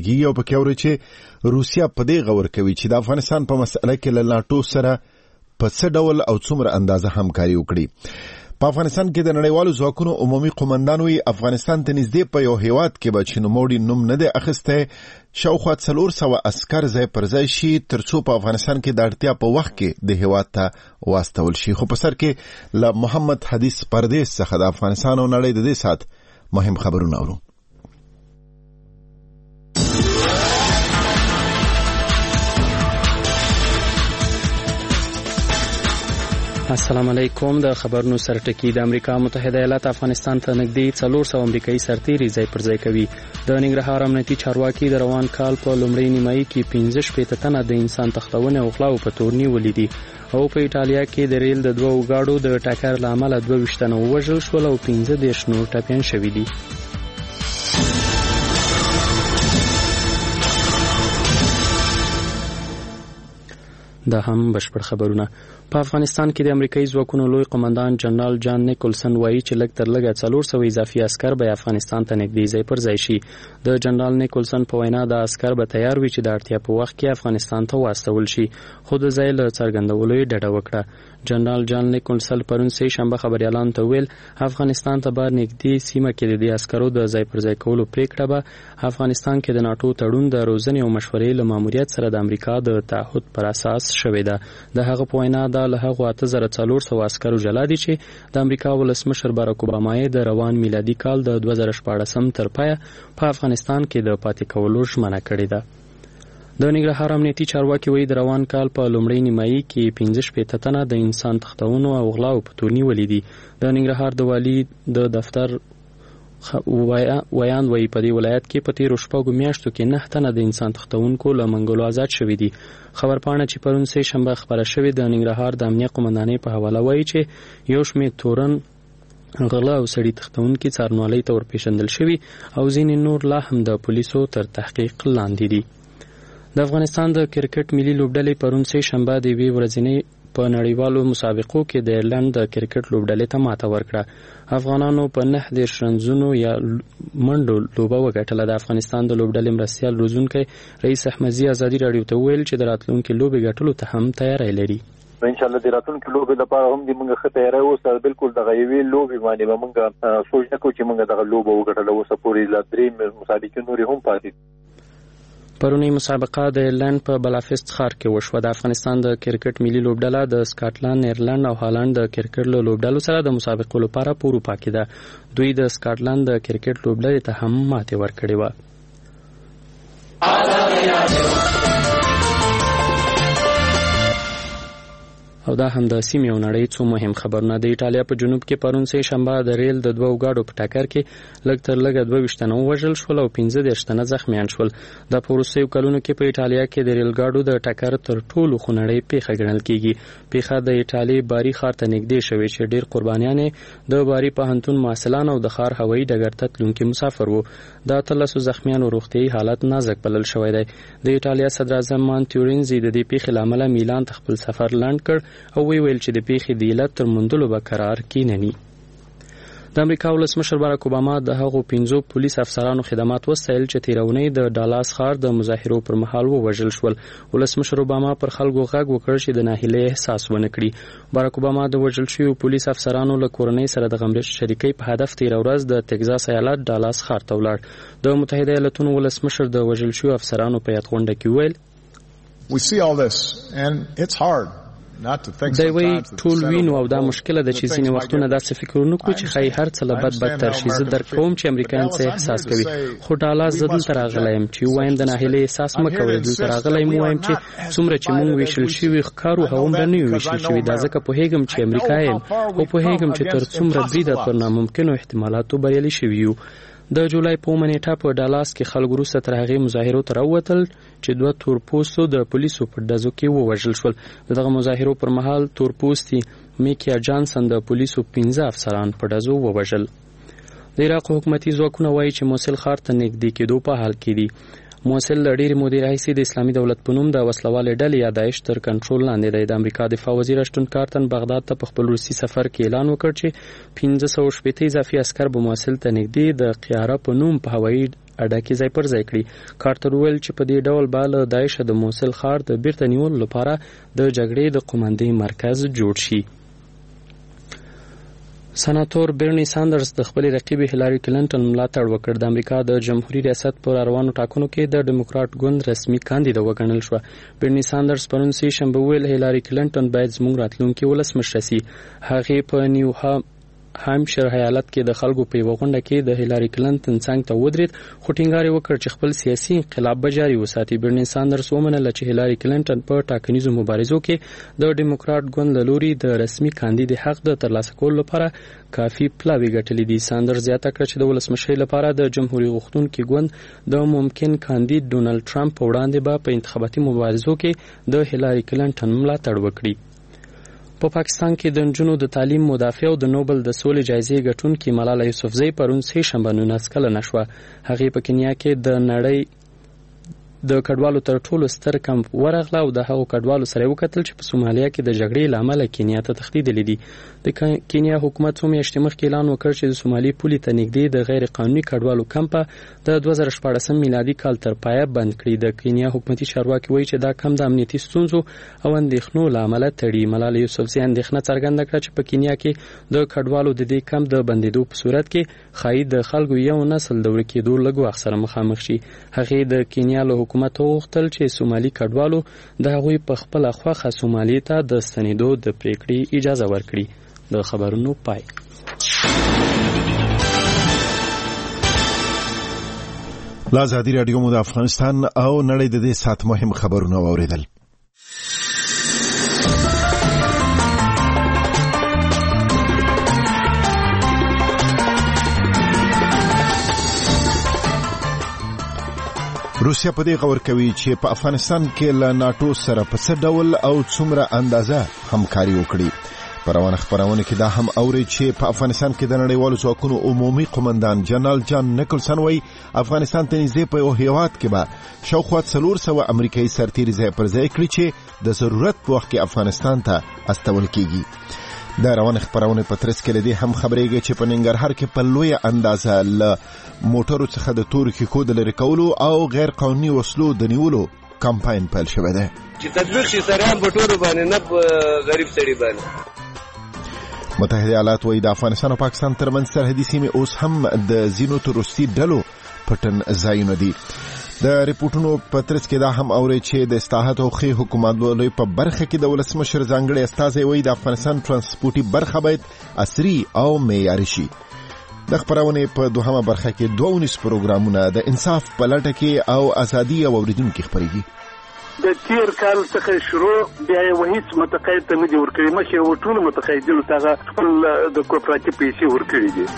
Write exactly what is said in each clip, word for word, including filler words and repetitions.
کیږي او پکې اوري چې روسیا په دې غور کوي چې د افغانستان په مسله کې له ناتو سره په څه ډول او څومره اندازه همکاري وکړي. په افغانستان کې د نړیوالو ځواکونو عمومي قومندان وی افغانستان ته نږدې په یو هیواد کې به چې نوموړي نوم نه دی اخیستی شاوخوا څلور سوه عسکر ځای پر ځای شي تر څو په افغانستان کې د اړتیا په وخت کې د هیواد ته واستول شي. خو په سر کې له محمد حدیث پردیس څخه د افغانستان او نړۍ د دې سات مهم خبرونه اورو. السلام علیکم. د خبرونو سرټکی. د امریکا متحده ایالات افغانستان ته نږدې څلور سوه امریکایي سرتیري ځای پر ځای کوي. د ننګرهار امنیتي چارواکي د روان کال په لومړۍ نیمایي کې پنځه شپېته تنه د انسان تښتونې او غلاو په تور نیولي دي او په ایټالیا کې د ریل د دوو ګاډو د ټکر له امله دوه ویشت تنه ووژل شول او پنځه دېرش نور ټپیان شوي دي. دا هم بشپړ خبرونه. په افغانستان کې د امریکایي ځواکونو لوی قومندان جنرال جان نیکولسن وایي چې لږ تر لږه څلور سوه اضافي عسکر به افغانستان ته نږدې ځای پر ځای شي. د جنرال نیکولسن په وینا د عسکر به تیار وي چې د اړتیا په وخت کې افغانستان ته واستول شي، خو د ځای له څرګندولو یې ډډه وکړه. جنرال جان نیکولسن پرون سه شنبه خبريالانو ته ویل افغانستان ته به نږدې سیمه کې د دې عسکرو د ځای پر ځای کولو پریکړه به افغانستان کې د ناټو تړون د روزنې او مشورې له ماموریت سره د امریکا د تعهد پر اساس شوې ده. د هغه په وینا دا له هغو اته زره څلور سوه عسکرو جلا دي چې د امریکا ولسمشر باراک اوباما یې د روان میلادي کال د دوه زره شپاړسم تر پایه په افغانستان کې د پاتې کولو ژمنه کړې ده. د ننګرهار امنیتي چارواکي وایي د روان کال په لومړۍ نیمایي کې پنځه شپېته تنه د انسان تښتونو او غلاو په تور نیولي دي. د ننګرهار د والي د دفتر ویان وایي په دې ولایت کې په تیرو شپږو میاشتو کې نه تنه د انسان تښتونکو له منګولو آزاد شوي دي. خبرپاڼه چې پرون سه شنبه خبره شوې د ننګرهار د امنیه قومندانۍ په حواله وایي چې یو شمېر تورن غله او سړي تښتونکي څارنوالۍ ته ورپېژندل شوي او ځینې نور لا هم د پولیسو تر تحقیق لاندې دي. د افغانستان د کرکټ ملي لوبډلې پرون سه شنبه د یوې ورځنۍ په نړیوالو مسابقو کې د ایرلند د کرکټ لوبډلې ته ماته ورکړه. افغانانو په نهه دېرش رنزونو یا منډو لوبه وګټله. د افغانستان د لوبډلې مرستیال روزونکی رئیس احمدزي ازادي راډیو ته ویل چې د راتلونکي لوبې ګټلو ته هم تیاری لري. ان شاء الله د راتلونکي لوبې لپاره هم د موږ ښه تیاری اوسه. بالکل دغه یوې لوبې باندې به موږ سوچ نه کوو چې موږ دغه لوبه وګټله. اوسه پورې لا درې مسابقې نورې هم پاتې. پرونی مسابقه د ایرلند په بلافیسټ ښار کې وشوه. د افغانستان د کرکټ ملي لوبډله د سکاټلند، ایرلند او هالند د کرکټ له لوبډلو سره د مسابقو لپاره په اروپا کې ده. دوی د سکاټلند د کرکټ لوبډلې ته هم ماتې ورکړې وه. او دا هم د سیمې او نړۍ څو مهم خبرونه. د ایټالیا په جنوب کې پرون سه شنبه د ریل د دوو ګاډو په ټکر کې لږ تر لږه دوه ویشت تنه ووژل شول او پنځه دېرش تنه زخمیان شول. دا په وروستیو کلونو کې په ایټالیا کې د ریل ګاډو د ټکر تر ټولو خونړۍ پیښه ګڼل کیږي. پیښه د ایټالیا باري ښار ته نږدې شوې چې ډېر قربانیان د باري پوهنتون محصلان او د ښار هوایي ډګر ته تلونکي مسافر وو. د اتلسو زخمیانو روغتیایي حالت نازک بلل شوی دی. د ایټالیا صدر اعظم مانتورینزي د دې پیښې له امله میلان ته خپل سفر لنډ کړ او وی ویل چې د پیښې د علت تر موندلو به قرار کینني. د امریکا ولسمشر باراک اوباما د هغو پنځو پولیس افسرانو خدمات وستایل چې تیرونی د ډالاس ښار د مظاهرو پر مهال ووژل شول. ولسمشر اوباما پر خلکو غږ وکړ چې د ناهیلۍ احساس ونه کړي. باراک اوباما د وژل شویو پولیس افسرانو له کورنۍ سره د غم شریکۍ په هدف تیره ورځ د تګزاس ایالت ډالاس ښار ته ولاړ. د متحده ایالتونو ولسمشر د وژل شویو افسرانو په یادغونډه کې ویل We see all this and it's hard. دی وی ټول وینو او دا مشکله ده چې ځینې وختونه داسې فکرونه کوو چې ښایي هر څه له بد بدتر شي. زه درک کوم چې امریکایان څه احساس کوي، خو ډالاس زه دلته راغلی یم چې ووایم د ناهیلۍ احساس مه کوئ. دلته راغلی یم ووایم چې څومره چې موږ ویشل شوي ښکارو هغومره نه یو ویشل شوي. دا ځکه پوهېږم چې امریکا یم او پوهېږم چې تر څومره بریده پر ناممکنو احتمالاتو بریالي شوي یو. د جولای په اومه نیټه په ډالاس کې خلک وروسته تر هغې مظاهرو ته راووتل چې دوه تورپوستو د پولیسو په ډزو کې ووژل شول. د دغه مظاهرو پر مهال تورپوستي میکیا جانسن د پولیسو پنځه افسران په ډزو ووژل. د عراق حکومتي ځواکونه وایي چې موصل ښار ته نږدې کېدو په حال کې دي. موصل له ډېرې مودې راهیسې د اسلامي دولت په نوم د وسلوالې ډلې یا داعش تر کنټرول لاندې دی. د امریکا دفاع وزیر اشټون کارتن بغداد ته په خپل روسي سفر کې اعلان وکړ چې پنځه سوه شپېته اضافي عسکر به موصل ته نږدې د قیاره په نوم په هوایي اډاکې ځای پر ځای کړي. کارتر وویل چې په دې ډول به له داعش د موصل ښار د بیرته نیولو لپاره د جګړې د قوماندې مرکز جوړ شي. سناتور برني ساندرز د خپل رقیب هیلاری کلینټن ملاتړ وکړ. د امریکا د جمهوریت ریاست پر روانو ټاکنو کې د ډیموکرات ګوند رسمي کاندید وګڼل شو. برني ساندرز پرون سه شنبه ویل هیلاری کلینټن باید زموږ راتلونکي ولسمشر شي. هغه په نیو هامشیر ایالت کې د خلکو په یوه غونډه کې د هیلاری کلینټن څنګ ته ودرېد، خو ټینګار یې وکړ چې خپل سیاسي انقلاب به جاري وساتي. برني ساندرز ومنله چې هیلاری کلینټن په ټاکنیزو مبارزو کې د ډیموکرات ګوند له لوري د رسمي کاندید حق د ترلاسه کولو لپاره کافي پلاوی ګټلې دي. ساندرز زیاته کړه چې د ولسمشرۍ لپاره د جمهوریت غوښتونکي ګوند د ممکن کاندید ډونالد ټرمپ په وړاندې به په انتخاباتي مبارزو کې د هیلاری کلینټن ملاتړ وکړي. په پاکستان کې د نجونو د تعلیم مدافع او د نوبل د سولې جایزې ګټونکې ملاله یوسفزۍ پرون سه شنبه نولس کلنه شوه. هغې په کینیا کې د نړۍ د کډوالو تر ټولو ستر کمپ ورغله او د هغو کډوالو سره وکتل چې په سومالیا کې د جګړې له امله کینیا ته تښتېدلي دي. د کینیا حکومت څو میاشتې مخکې اعلان وکړ چې د سومالي پولې ته نږدې د غیر قانوني کډوالو کمپ د دوه زره شپاړسم میلادي کال تر پایه بند کړي. د کینیا حکومتي چارواکي وایي چې دا کم د امنیتي ستونزو او اندېښنو له امله تړي. ملاله یوسفزۍ اندېښنه څرګنده کړه چې په کینیا کې د کډوالو د دې کمپ د بندېدو په صورت کې ښایي د خلکو یو نسل د ورکېدو لږ وخت سره مخامخ شي. هغې د کینیا له حکومت وغوښتل چې سومالي کډوالو د هغوی په خپله خوښه سومالي ته د ستنېدو د پریکړې اجازه ورکړي. د خبرونو پای. لا ازادي راډیو مو د افغانستان او نړۍ د دې سات مهم خبرونه واوریدل. روسیا په دې غور کوي چې په افغانستان کې له ناتو سره په څه ډول او څومره اندازه همکاري وکړي. په روانه خبرونه کې دا هم اوري چې په افغانستان کې د نړیوالو ځواکونو عمومي قومندان جنرال جان نیکلسن وایي افغانستان ته نږدې په یو هیواد کې به شاوخوا څلور سوه امریکایي سرتیري ځای پر ځای کړي چې د ضرورت په وخت کې افغانستان ته استول کیږي. د روانه خبرونه په ترڅ کې لدی هم خبرېږي چې په ننګرهار کې په لویه اندازه ل موټرو څخه د تور کېښود لرې کولو او غیر قانوني وسلو د نیولو کمپاین پیل شوی دی چې تطبیق شي سره هم په ټولو باندې نه په غریب سړي باندې. متحده ایالات وایي د افغانستان او پاکستان ترمنځ سرحدي سیمې اوس هم د ځینو تروریستي ډلو پټن ځایونه دي. د ریپورتونو په ترڅ کې دا هم اوري چې د اصلاحات او ښې حکومتولۍ په برخه کې د ولسمشر ځانګړی استازی وایي د افغانستان ترانسپورتي برخه باید عصري او معیاري شي. د خبرونې په دوهمه برخه کې دوه ونیس پروګرامونه د انصاف په لټه کې او ازادي او اوریدونکو خبرېږي. د تیر کال څخه شروع بیا یې هیڅ متقاعد ته نه دي ورکړي، مخکې ټول متقاعدینو ته خپل د کوپراتیف پیسې ورکړي دي.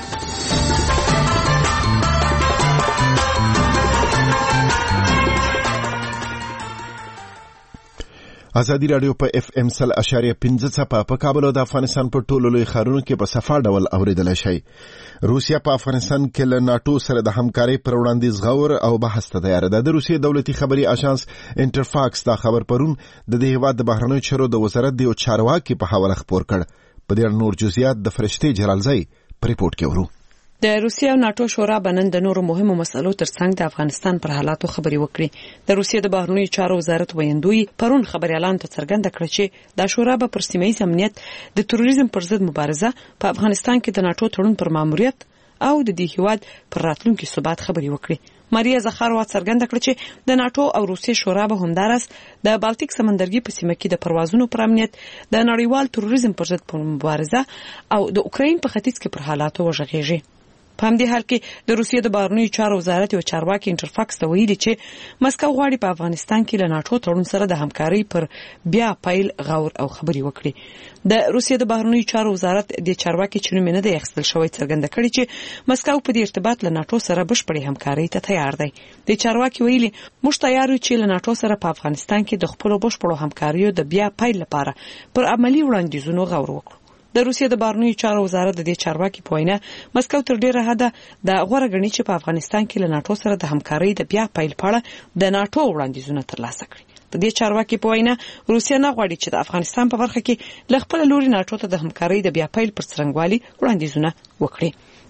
ازادي راډیو په اف ام سل اشاریه پنځه څپه په کابل او د افغانستان په ټولو لوی ښارونو کې په صفا ډول اوریدلی شئ. روسیا په افغانستان کې له ناټو سره د همکارۍ پر وړاندیز غور او بحث ته تیاره ده. د روسیې دولتي خبري اژانس انټرفاکس دا خبر پرون د دې هېواد د بهرنیو چارو د وزارت د یو چارواکي په حواله خپور کړ. په دې نور جزئیات د فرشتې جلالزی په ریپورت کې ورو. د روسیې او ناتو شورا بنن د نورو مهمو مسلو ترڅنګ د افغانستان پر حالاتو خبري وکړي. د روسیې د بهرنیو چارو وزارت ویندوی پرون خبري اعلان ته څرګنده کړ چې د شورا به پر سیمه ییز امنیت، د تروریزم پر ضد مبارزه، په افغانستان کې د ناتو تړون پر ماموریت او د دې هیواد پر راتلونکي ثبات خبري وکړي. ماریا زخاروا څرګنده کړ چې د ناتو او روسیې شورا به همدارس د بالټیک سمندرګي په سیمه کې د پروازونو پر امنیت، د نړیوال تروریزم پر ضد مبارزه او د اوکراین په ختیځ کې پر حالاتو وژغېږي. په همدې حال کې د روسیې د بهرنیو چارو وزارت یو چارواکي انټرفاکس ته ویلي چې مسکو غواړي په افغانستان کې له ناتو تړون سره د همکارۍ پر بیا پیل غور او خبري وکړي. د روسیې د بهرنیو چارو وزارت د چارواکي چې نوم نه دی اخیستل شوی څرګنده کړي چې مسکو په دې ارتباط له ناتو سره بشپړې همکارۍ ته تیار دی. د چارواکي ویلي موږ تیار یو چې له ناتو سره په افغانستان کې د خپل بشپړو همکاریو د بیا پیل لپاره پر عملی وړاندیزونو غور وکړو. د روسیې د بهرنیو چارو وزارت د دې چارواکي په وینا مسکو تر ډیره حده د غوړه غنی چې په افغانستان کې له ناتو سره د همکارۍ د بیا پیل پاړه د ناتو وړاندیزونه ترلاسه کړي. د دې چارواکي په وینا روسیا نه غواړي چې د افغانستان په برخه کې له خپل لوري ناتو ته د همکارۍ د بیا پیل پر څرنګوالي وړاندیزونه وکړي.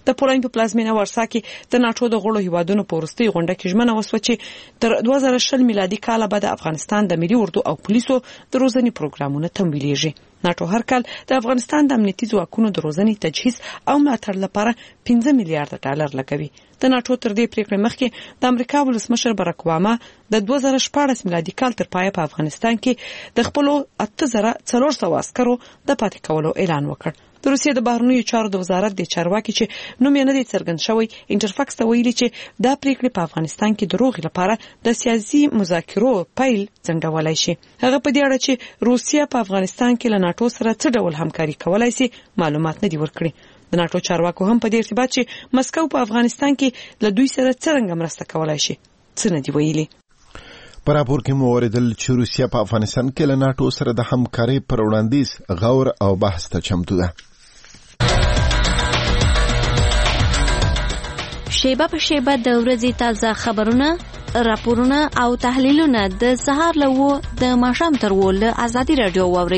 د پولند په پلازمینه ورسا کې د ناتو د غړو هیوادونو په وروستۍ غونډه کې ژمنه وسوه چې تر دوه زره شل میلادي کال بعد افغانستان د ملي اردو او پولیسو د روزنې پروګرامونه تمویلېږي. ناتو هر کال د افغانستان د امنیتي ځواکونو د روزنې تجهیز او ملاتړ لپاره پنځه میلیارډ ډالر لګوي. د ناتو تر دې پریکړې مخکې د امریکا ولسمشر باراک اوباما د دوه زره شپاړس میلادي کال تر پایه په افغانستان کې د خپل اته زره څلور سوه عسکرو د پاتې کولو اعلان وکړ. د روسیې د بهرنیو چارو د وزارت د چارواکي چې نوم یې نه دی څرګند شوی انټرفاکس ته ویلي چې دا پریکړې په افغانستان کې د روغې لپاره د سیاسي مذاکرو پیل ځنډولای شي. هغه په دې اړه چې روسیه په افغانستان کې له ناتو سره څه ډول همکاري کولای شي معلومات نه دی ورکړي. د ناتو چارواکو هم په دې ارتباط چې مسکو په افغانستان کې له دوی سره څنګه مرسته کولای شي څه نه دی ویلي. په راپور کې مو اوریدل چې روسیه په افغانستان کې له ناتو سره د همکارۍ پر وړاندیز غور او بحث ته چمتو ده. شیبه په شیبه د ورځې تازه خبرونه، راپورونه او تحلیلونه د سهار له وو د ماښام تر وو له ازادي رادیو واوري.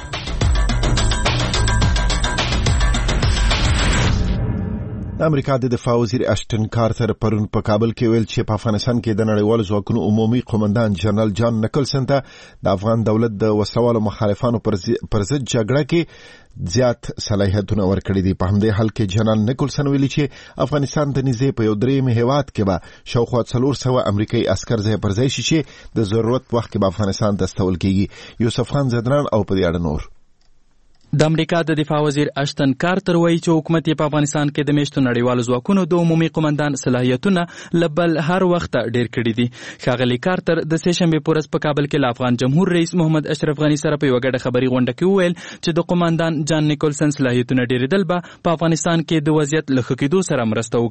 د امریکا د دفاع وزیر اشټن کارتر پرون په کابل کې ویل چې په افغانستان کې د نړیوالو ځواکونو عمومي قومندان جنرال جان نیکلسن ته د افغان دولت د وسلوالو مخالفانو پر ضد جګړه کې زیات صلاحیتونه ورکړي دي. په همدې حال کې جنرال نیکلسن ویلي چې افغانستان ته نږدې په یو درېیم هیواد کې به شاوخوا څلور سوه امریکایي عسکر ځای پر ځای شي چې د ضرورت وخت کې به افغانستان ته استول کېږي. یوسف خان زدران او په دې اړه نور. د امریکا د دفاع وزیر اشتن کارتر وایي چې حکومت یې په افغانستان کې د میشتو نړیوالو ځواکونو د عمومي قومندان صلاحیتونه لبل هر وخت ډیر کړي دي. ښاغلي کارتر د سه شنبې په ورځ په کابل کې له افغان جمهور رئیس محمد اشرف غني سره په یوه ګډه خبري غونډه کې وویل چې د قومندان جان نیکلسن صلاحیتونه ډیرېدل به په افغانستان کې د وضعیت له ښه کېدو سره مرسته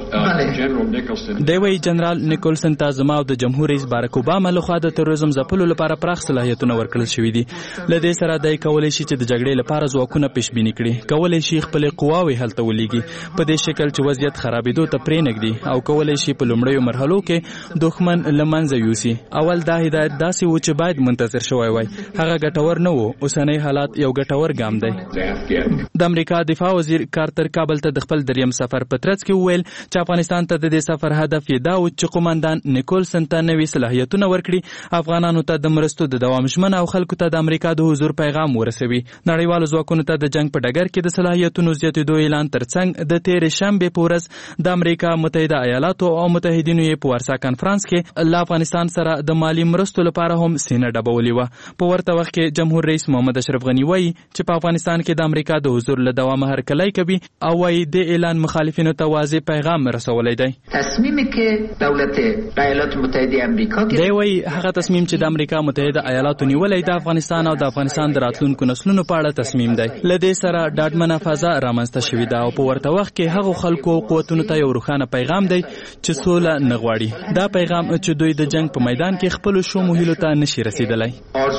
وکړي. دی وایي جنرال نیکلسن ته زما او د جمهور رئیس باراک اوباما لخوا د تروریزم ځپلو لپاره پراخ صلاحیتونه ورکړل شوي دي. له دې سره دی کولی شي چې د جګړې لپاره ځواکونه پیشبیني کړي، کولی شي خپل قواوې هلته ولېږي په دې شکل چې وضعیت خرابېدو ته پرېنږدي او کولی شي په لومړیو مرحلو کې دښمن له منځه یوسي. اول دا هدایت داسې و چې باید منتظر شوی وای، هغه ګټور نه و. اوسنی حالات یو ګټور ګام دی. د امریکا دفاع وزیر کارتر کابل ته د خپل دریم سفر په ترڅ کې وویل چې افغانستان ته د دې سفر هدف یې دا و چې قومندان نیکلسن ته نوي صلاحیتونه ورکړي، افغانانو ته د مرستو د دوام ژمنه او خلکو ته د امریکا د حضور پیغام ورسوي. نړیوالو ځواکونو ته د جنگ په ډګر کې د صلاحیتونو زیاتېدو اعلان ترڅنګ د تېرې شنبې په ورځ د امریکا متحده ایالاتو او متحدینو یې په ورسا کنفرانس کې له افغانستان سره د مالی مرستو لپاره هم سینه ډبولې وه. په ورته وخت کې جمهور رئیس محمد اشرف غني وایي چې په افغانستان کې د امریکا د حضور له دوامه هرکلی کوي او وایي د اعلان مخالفینو ته واضح پیغام رسولی دی. تصمیمی که دولت ایالات متحده امریکا دی وایي هغه تصمیم چې د امریکا متحده ایالاتو نیولی د افغانستان او د افغانستان د راتلونکو نسلونو په اړه تصمیم دی. له دې سره ډاډمنه فضا رامنځته شوې ده او په ورته وخت کې هغو خلکو او قوتونو ته یو روښانه پیغام دی چې سوله نه غواړي. دا پیغام چې دوی د جنگ په میدان کې خپلو شومو هیلو ته نشي رسیدلی.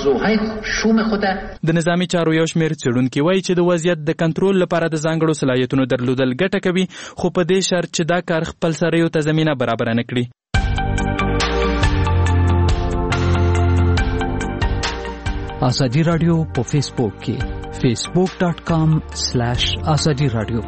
د نظامي چارو یو شمېر څېړونکي وایي چې د وضعیت د کنټرول لپاره د ځانګړو صلاحیتونو درلودل ګټه کوي، خو په دې شرط چې دا کار خپل سریو ته زمینه برابره نه کړي. آزادی رادیو په فیسبوک کې facebook dot com slash azadi radio.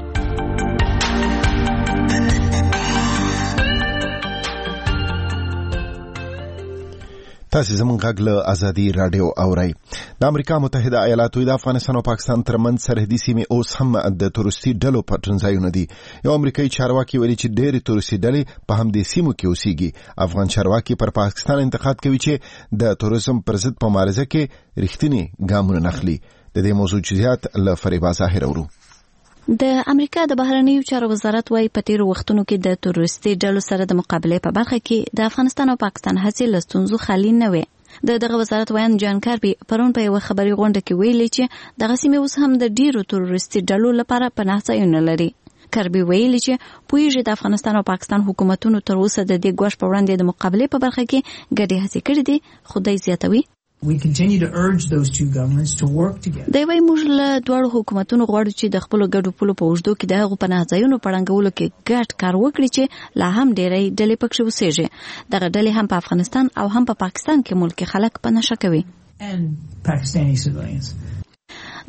تاسو زموږ غږ له ازادي رادیو اورئ. د امریکا متحده ایالاتو د افغانستان او پاکستان ترمنځ سرحدي سیمې اوس هم د تورستي ډلو پټنځایونه دي. یو امریکایي چارواکي ویلي چې ډېرې تورستي ډلې په همدې سیمو کې اوسېږي. افغان چارواکي پر پاکستان انتقاد کوي چې د تورزم پر ضد په مبارزه کې رښتینی ګامونه نخلي. د دې موضوع جزئیات له فریبا ظاهر اورو. د امریکا د بهرنیو چارو وزارت وايي په تیرو وختونو کې د تروریستي ډلو سره د مقابلې په برخه کې د افغانستان او پاکستان هڅې له ستونزو خالي نه وي. د دغه وزارت ویان جان کاربي پرون په یوه خبري غونډه کې ویلي چې دغه سیمې اوس هم د ډیرو تروریستي ډلو لپاره پناه ځایونه لري. کاربي ویلي چې پوهیږي د افغانستان او پاکستان حکومتونو تر اوسه د دې ګواښ په وړاندې د مقابلې په برخه کې ګډې هڅې کړې دي. خدای زیاتوي We continue to urge those two governments to work together. دی وايي موږ له دواړو حکومتونو غواړو چې د خپلو ګډو پولو په اوږدو کې د هغو پناه ځایونو په ړنګولو کې ګډ کار وکړي چې لا هم ډېری ډلې پکښې اوسېږي. دغه ډلې هم په افغانستان او هم په پاکستان کې ملکي خلک په نشه کوي. And Pakistani civilians.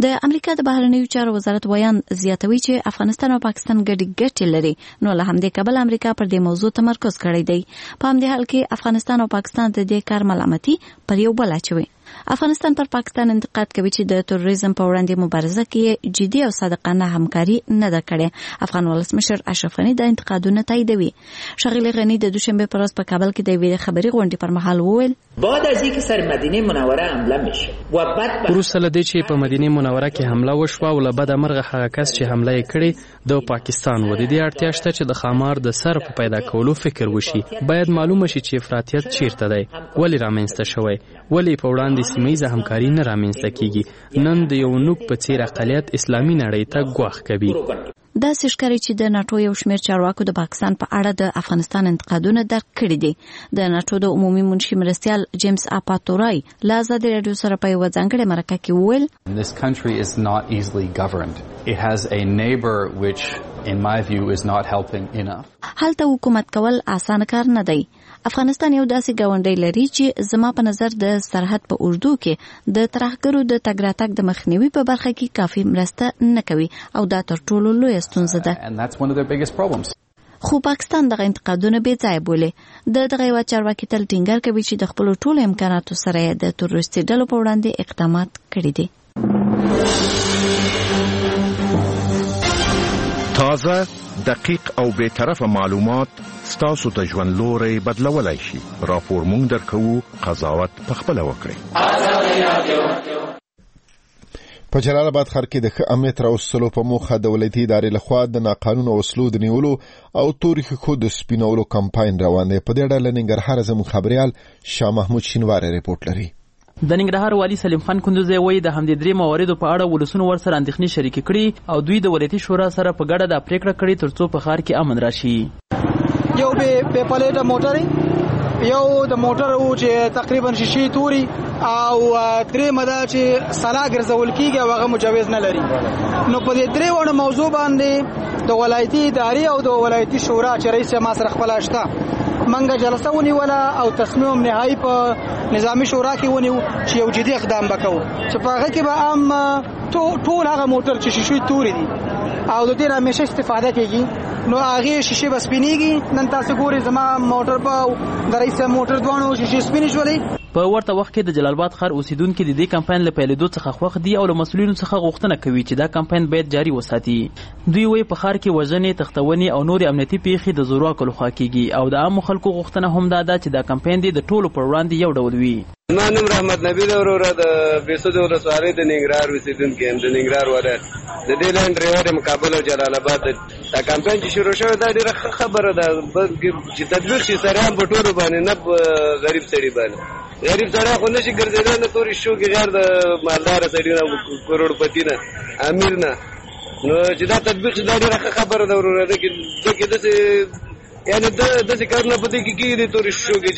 د امریکا د بهرنیو چارو وزارت ویان زیاتوي چې افغانستان او پاکستان ګډي ګټې لري، نو له همدې کبله امریکا پر دې موضوع تمرکز کړی دی. په همدې حال کې افغانستان او پاکستان د دې کار ملامتي پر یو بل اچوي. افغانستان پر پاکستان انتقاد کوي چې د تروریزم په وړاندې مبارزه کې جدي او صادقانه همکاري نه ده کړې. افغان ولسمشر اشرف غني د انتقادونو تاییدوي. شغیل غني د دوشنبه پر ورځ په کابل کې د یوې خبري غونډې پر مهال وویل بعد از اینکه سر مدینه منوره حمله میشه و بعد وروسته له دې چې په مدینه منوره کې حمله وشوه او له بده مرغه هغه کس چې حمله یې کړې د پاکستان و، د دې اړتیا شته چې د خامار د سر په پیدا کولو فکر وشي. باید معلومه شي چې افراطیت چیرته دی، ولې رامنځته شوی، ولې په وړاندې سیمه‌ییزه همکاري نه رامنځته کیږي. نن د یو نوک په څیر اقلیت اسلامي نړۍ ته ګواښ کوي. دا ښکاري چې د ناتو یو شمېر چارواکو د پاکستان په اړه د افغانستان انتقادونه درک کړي دي. د ناتو د عمومي منشي مرستیال جیمز اپاتورای له ازادي راډیو سره په یوه ځانګړې مرکه کې وویل This country is not easily governed. It has a neighbor which in my view is not helping enough. هلته حکومت کول آسان کار نه دی. افغانستان یو داسې ګاونډی لري چې زما په نظر د سرحد په اردو کې د ترهګرو د تګ راتګ د مخنیوي په برخه کې کافي مرسته نه کوي او دا تر ټولو لویه ستونزه ده. And that's one of their biggest problems. خو پاکستان دغه انتقادونه بې ځایه بولي. د دغه هېواد چارواکي تل ټینګار کوي چې د خپلو ټولو امکاناتو سره یې د تروریستي ډلو په وړاندې اقدامات کړي دي. تازه، دقیق او بې طرفه معلومات ستاسو ته ژوند لوری بدلولی شي. راپور مونږ درکوو، قضاوت پخپله وکړئ. په جلال آباد ښار کې د ښه امنیت راوستلو په موخه دولتي ادارې لخوا د ناقانونه وسلو د نیولو او تورې ښیښو د سپینولو کمپاین روان دی. په دې اړه له ننګرهاره زموږ خبریال شاه محمود شینواری رپورټ لري. د ننګرهار والي سلیم خان کندوزی وایي د همدې درې مواردو په اړه ولسونه ورسره اندېښنې شریکې کړي او دوی د ولایتي شورا سره په ګډه دا پریکړه کړې ترڅو په ښار کې امن راشي. یو به پلیټه موټر یو د موټر و چې تقریبا شیشې توري او درې مده چې سلا ګرځول کیږي او هغه مجوز نه لري. نو په دې درې وړو موضوع باندې د ولایتي ادارې او د ولایتي شورا چې رئیس ما سره خپل اشته منګه جلسه ونیوله او تصمیم نهایی په نظامی شورا کې ونیو چې یو جدي اقدام وکړو چې په هغه کې به عام ټول هغه موټر چې شیشې توري دي او د دې همیشه استفاده کیږي نو هغه شیشې بس پینیږي. نن تاسو ګورئ زما موټر په د رئیس موټر دوانو شیشې سپینې شولې. په ورته وخت کې د جلال آباد ښار اوسیدونکو د دې کمپاین له پیلېدو څخه خوښ دي او له مسؤلینو څخه غوښتنه کوي چې دا کمپاین باید جاري وساتي. دوی وایي په ښار کې وژنې، تښتونې او نورې امنیتي پیښې د زورواکو لخوا کیږي او د عامو خلکو غوښتنه هم دا ده چې دا کمپاین د ټولو پر وړاندې یو ډول وي. زما نوم رحمت نبی دی وروره د بیسو د ولسوالۍ د ننګرهار اوسېدونکی یم، د ننګرهار ولایت د دې لاین ډرایور یم. کابل او جلال آباد دا کمپاین چې شروع شوی دا ډېره ښه خبره ده چې تطبیق شي سره هم په ټولو باندې، نه په غریب سړي باندې. غریب سړی خو نشي ګرځېدلی نه تورې شو کې غیر د مالداره سړي نه، کروڑپتی نه، امیر نه. نو چې دا تطبیق شي دا ډېره ښه خبره ده وروره. دکې داسې یعنی داسې کارونه په دې کې کېږي د تورې شو کې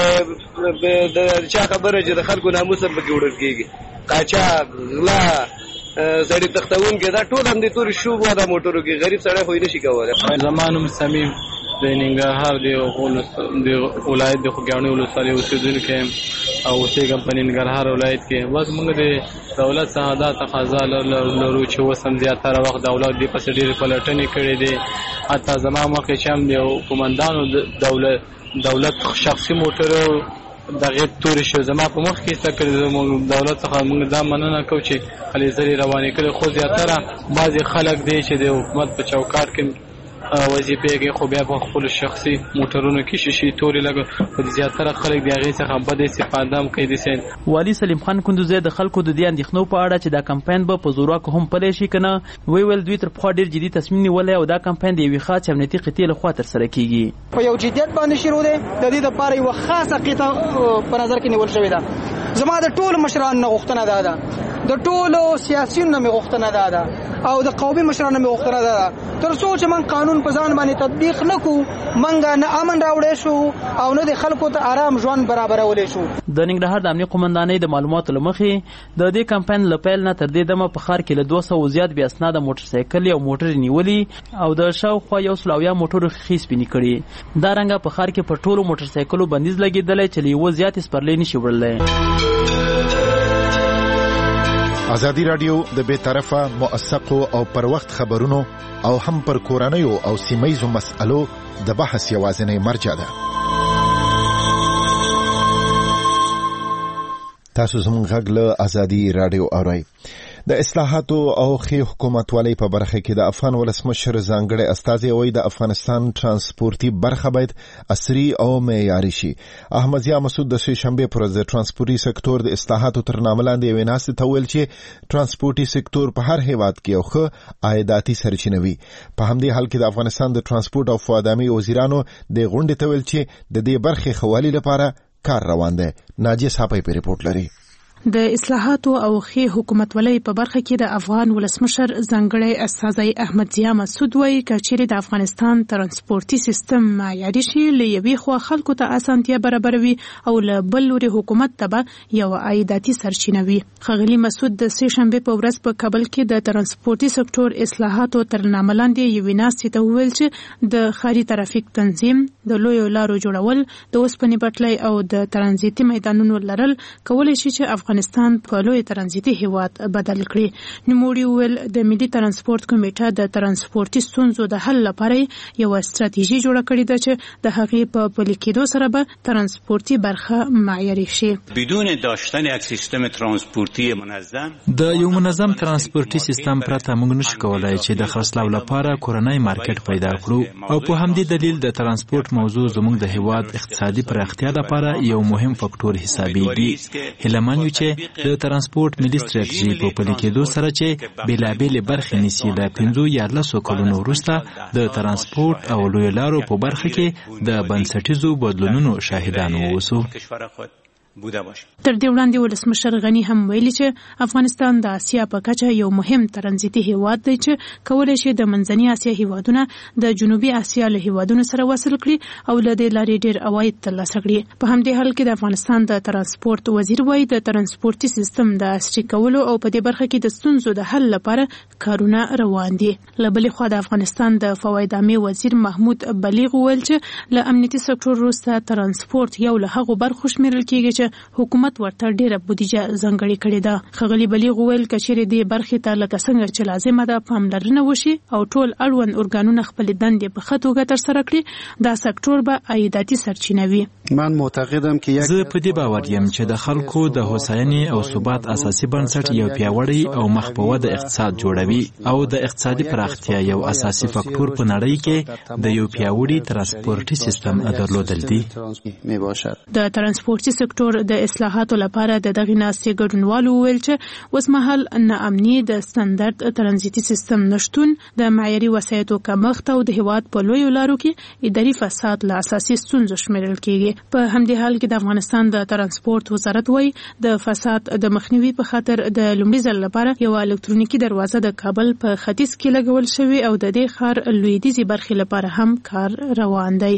چې د چا خبره چې د خلکو ناموس هم پکې وړل کېږي، قاچاق، غلا، سړي تښتونکي، دا ټول هم د تورې شو به دا موټرو کې. غریب سړی خو یې نشي کولی. زما نوم سمیم د ننګرهار د ولایت د خوږیاڼي ولسوالۍ اوسېدونکی یم او اوسېږم په ننګرهار ولایت کې. بس موږ د دولت څخه دا تقاضا لرو چې اوس هم زیاتره وخت دولت دې پسې ډېرې پلټنې کړې دي. حتی زما مخکې چې هم د قومندانو دولت شخصي موټرو دغه تورې شو زما په مخ کې څه کړي. دولت څخه موږ دا مننه کوو چې خلې زرې روانې کړي، خو زیاتره بعضې خلک دی چې د حکومت په چوکاټ کې وظیفې کوي خو بیا په خپلو شخصي موټرونو کې شیشې تورې لګوي. خو زیاتره خلک د هغې څخه بده استفاده هم کوي. داسې والي سلیم خان کندوزی د خلکو د دې اندېښنو په اړه چې دا کمپاین به په زورواکو هم پلی شي که نه، وی ویل دوی تر پخوا ډېر جدي تصمیم نیولی او دا کمپاین د یوې خاصې امنیتي قطعې لخوا ترسره کیږي. په یو جدیت باندې شروع دی. د دې دپاره یوه خاصه قطعه په نظر کې نیول شوې ده. زما د ټولو مشرانو نه غوښتنه دا ده، د ټولو سیاسیونو نه مې غوښتنه دا ده او د قومي مشرانو مې غوښتنه دا ده تر څو چې من قانون په ځان باندې تطبیق نه کړو منګه نه امن راوړی شو او نه د خلکو ته آرام ژوند برابرولی شو. د ننګرهار د امنیه قومندانۍ د معلوماتو له مخې د دې کمپاین له پیل نه تر دې دمه په ښار کې له دوه سوو زیات بې اسناده موټرسایکلې او موټرې نیولي او د شاوخوا یو سل اویا موټرو ښیښې سپینې کړي. دارنګه په ښار کې پر ټولو موټرسایکلو بندیز لګېدلی چې له یوه زیاتې سپرلۍ نشي وړلی. ازادي رادیو د بې طرفه موثقو او پر وخت خبرونو او هم پر کورنیو او سیمه‌یزو مسألو د بحث یوازینی مرجع ده. تاسو زموږ غږ له ازادي رادیو اورئ. د اصلاحاتو او ښې حکومتوالۍ په برخه کې د افغان ولسمشر ځانګړی استازی وایي د افغانستان ترانسپورتي برخه باید عصري او معیاري شي. احمد ضیا مسعود د سه شنبې پر ورځ د ترانسپورتي سکتور د اصلاحاتو تر نامه لاندې یوې ناستې ته وویل چې ترانسپورتي سکتور په هر هیواد کې یو ښه عایداتي سرچینه وي. په همدې حال کې د افغانستان د ترانسپورت او فوادامي وزیرانو د غونډې ته ویل چې د دې برخې ښه والي لپاره کار روان دی. ناجیه صاحب په ریپورت لري. د اصلاحاتو او ښې حکومتولۍ په برخه کې د افغان ولسمشر ځانګړی استازی احمد ضیا مسعود وایي کچېرې د افغانستان ترانسپورتي سیستم معیاري شي له یوې خوا خلکو ته اسانتیا برابروي او له بل لوري حکومت ته به یو عایداتي سرچینه وي. ښاغلي مسعود د سه شنبې په ورځ په کابل کې د ترانسپورتي سکتور اصلاحاتو تر نامه لاندې یوې ناستې ته وویل چې د ښاري ترافیک تنظیم، د لویو لارو جوړول، د اوسپنې پټلۍ او د ترانزیتي میدانونو لرل کولی شي چې افغانستان په لوی ترانزیتي هیواد بدل کړي. نوموړي وویل د ملي ترانسپورت کمیټه د ترانسپورتي ستونزو د حل لپاره یو استراتیژي جوړه کړې ده چې د هغې په پلي کېدو سره به ترانسپورتي برخه معیاري شي. بدون داشتن یک سیستم ترانسپورتي منظم د یو منظم ترانسپورتي سیستم پرته موږ نشو کولای چې د خرڅلاو لپاره کورنۍ مارکیټ پیدا کړو او په همدې دلیل د ترانسپورت موضوع زموږ د هیواد اقتصادي پراختیا لپاره یو مهم فاکټور حسابېږي. هیلهمن یو چې د ترانسپورت ملي ستراتیژي په پلي کېدو سره چې بېلابېلې برخې نیسي له پنځو یا لسو کلونو وروسته د ترانسپورت او لویو لارو په برخه کې د بنسټیزو بدلونونو شاهدان واوسو. تر دې وړاندې ولسمشر غني هم ویلي چې افغانستان د آسیا په کچه یو مهم ترانزیتي هیواد دی چې کولی شي د منځنۍ آسیا هیوادونه د جنوبي آسیا له هیوادونو سره وصل کړي او له دې لارې ډېر عواید ترلاسه کړي. په همدې حال کې د افغانستان د ترانسپورت وزیر وایي د ترانسپورتي سیستم د عصري کولو او په دې برخه کې د ستونزو د حل لپاره کارونه روان دي. له بلې خوا د افغانستان د فواید عامې وزیر محمود بلیغ وویل چې له امنیتي سکتور وروسته ترانسپورت یو له هغو برخو شمیرل کېږي چې حکومت ورته ډیره بودیجه ځانګړې کړې ده. ښاغلي بلیغ وویل کچېرې دې برخې ته لکه څنګه چې لازمه ده پاملرنه وشي او ټول اړوند ارګانونه خپلې دندې په ښه توګه ترسره کړي، دا سکتور به عایداتي سرچینه وي. من معتقدم که زه په دې باور یم چې د خلکو د هوساینې او ثبات اساسي بنسټ یو پیاوړی او مخ په وده اقتصاد جوړوي او د اقتصادي پراختیا یو اساسي فاکټور په نړۍ کې د یو پیاوړي ترانسپورتي سیستم درلودل دي. د ترانسپورتي سکتور د اصلاحاتو لپاره د دغې ناستې ګډونوالو وویل چې اوسمهال ناامني، د سټنډرډ ترانزیتي سیستم نشتون، د معیاري وسایطو کمښت او د هیواد په لویو لارو کې اداري فساد له اساسي ستونزو شمیرل کېږي. په همدې حال کې د افغانستان د ترانسپورت وزارت وایي د فساد د مخنیوي په خاطر د لومړي ځل لپاره یو الکترونیکي دروازه د کابل په ختیځ کې لګول شوې او د دې ښار لویدیځې برخې لپاره هم کار روان دی.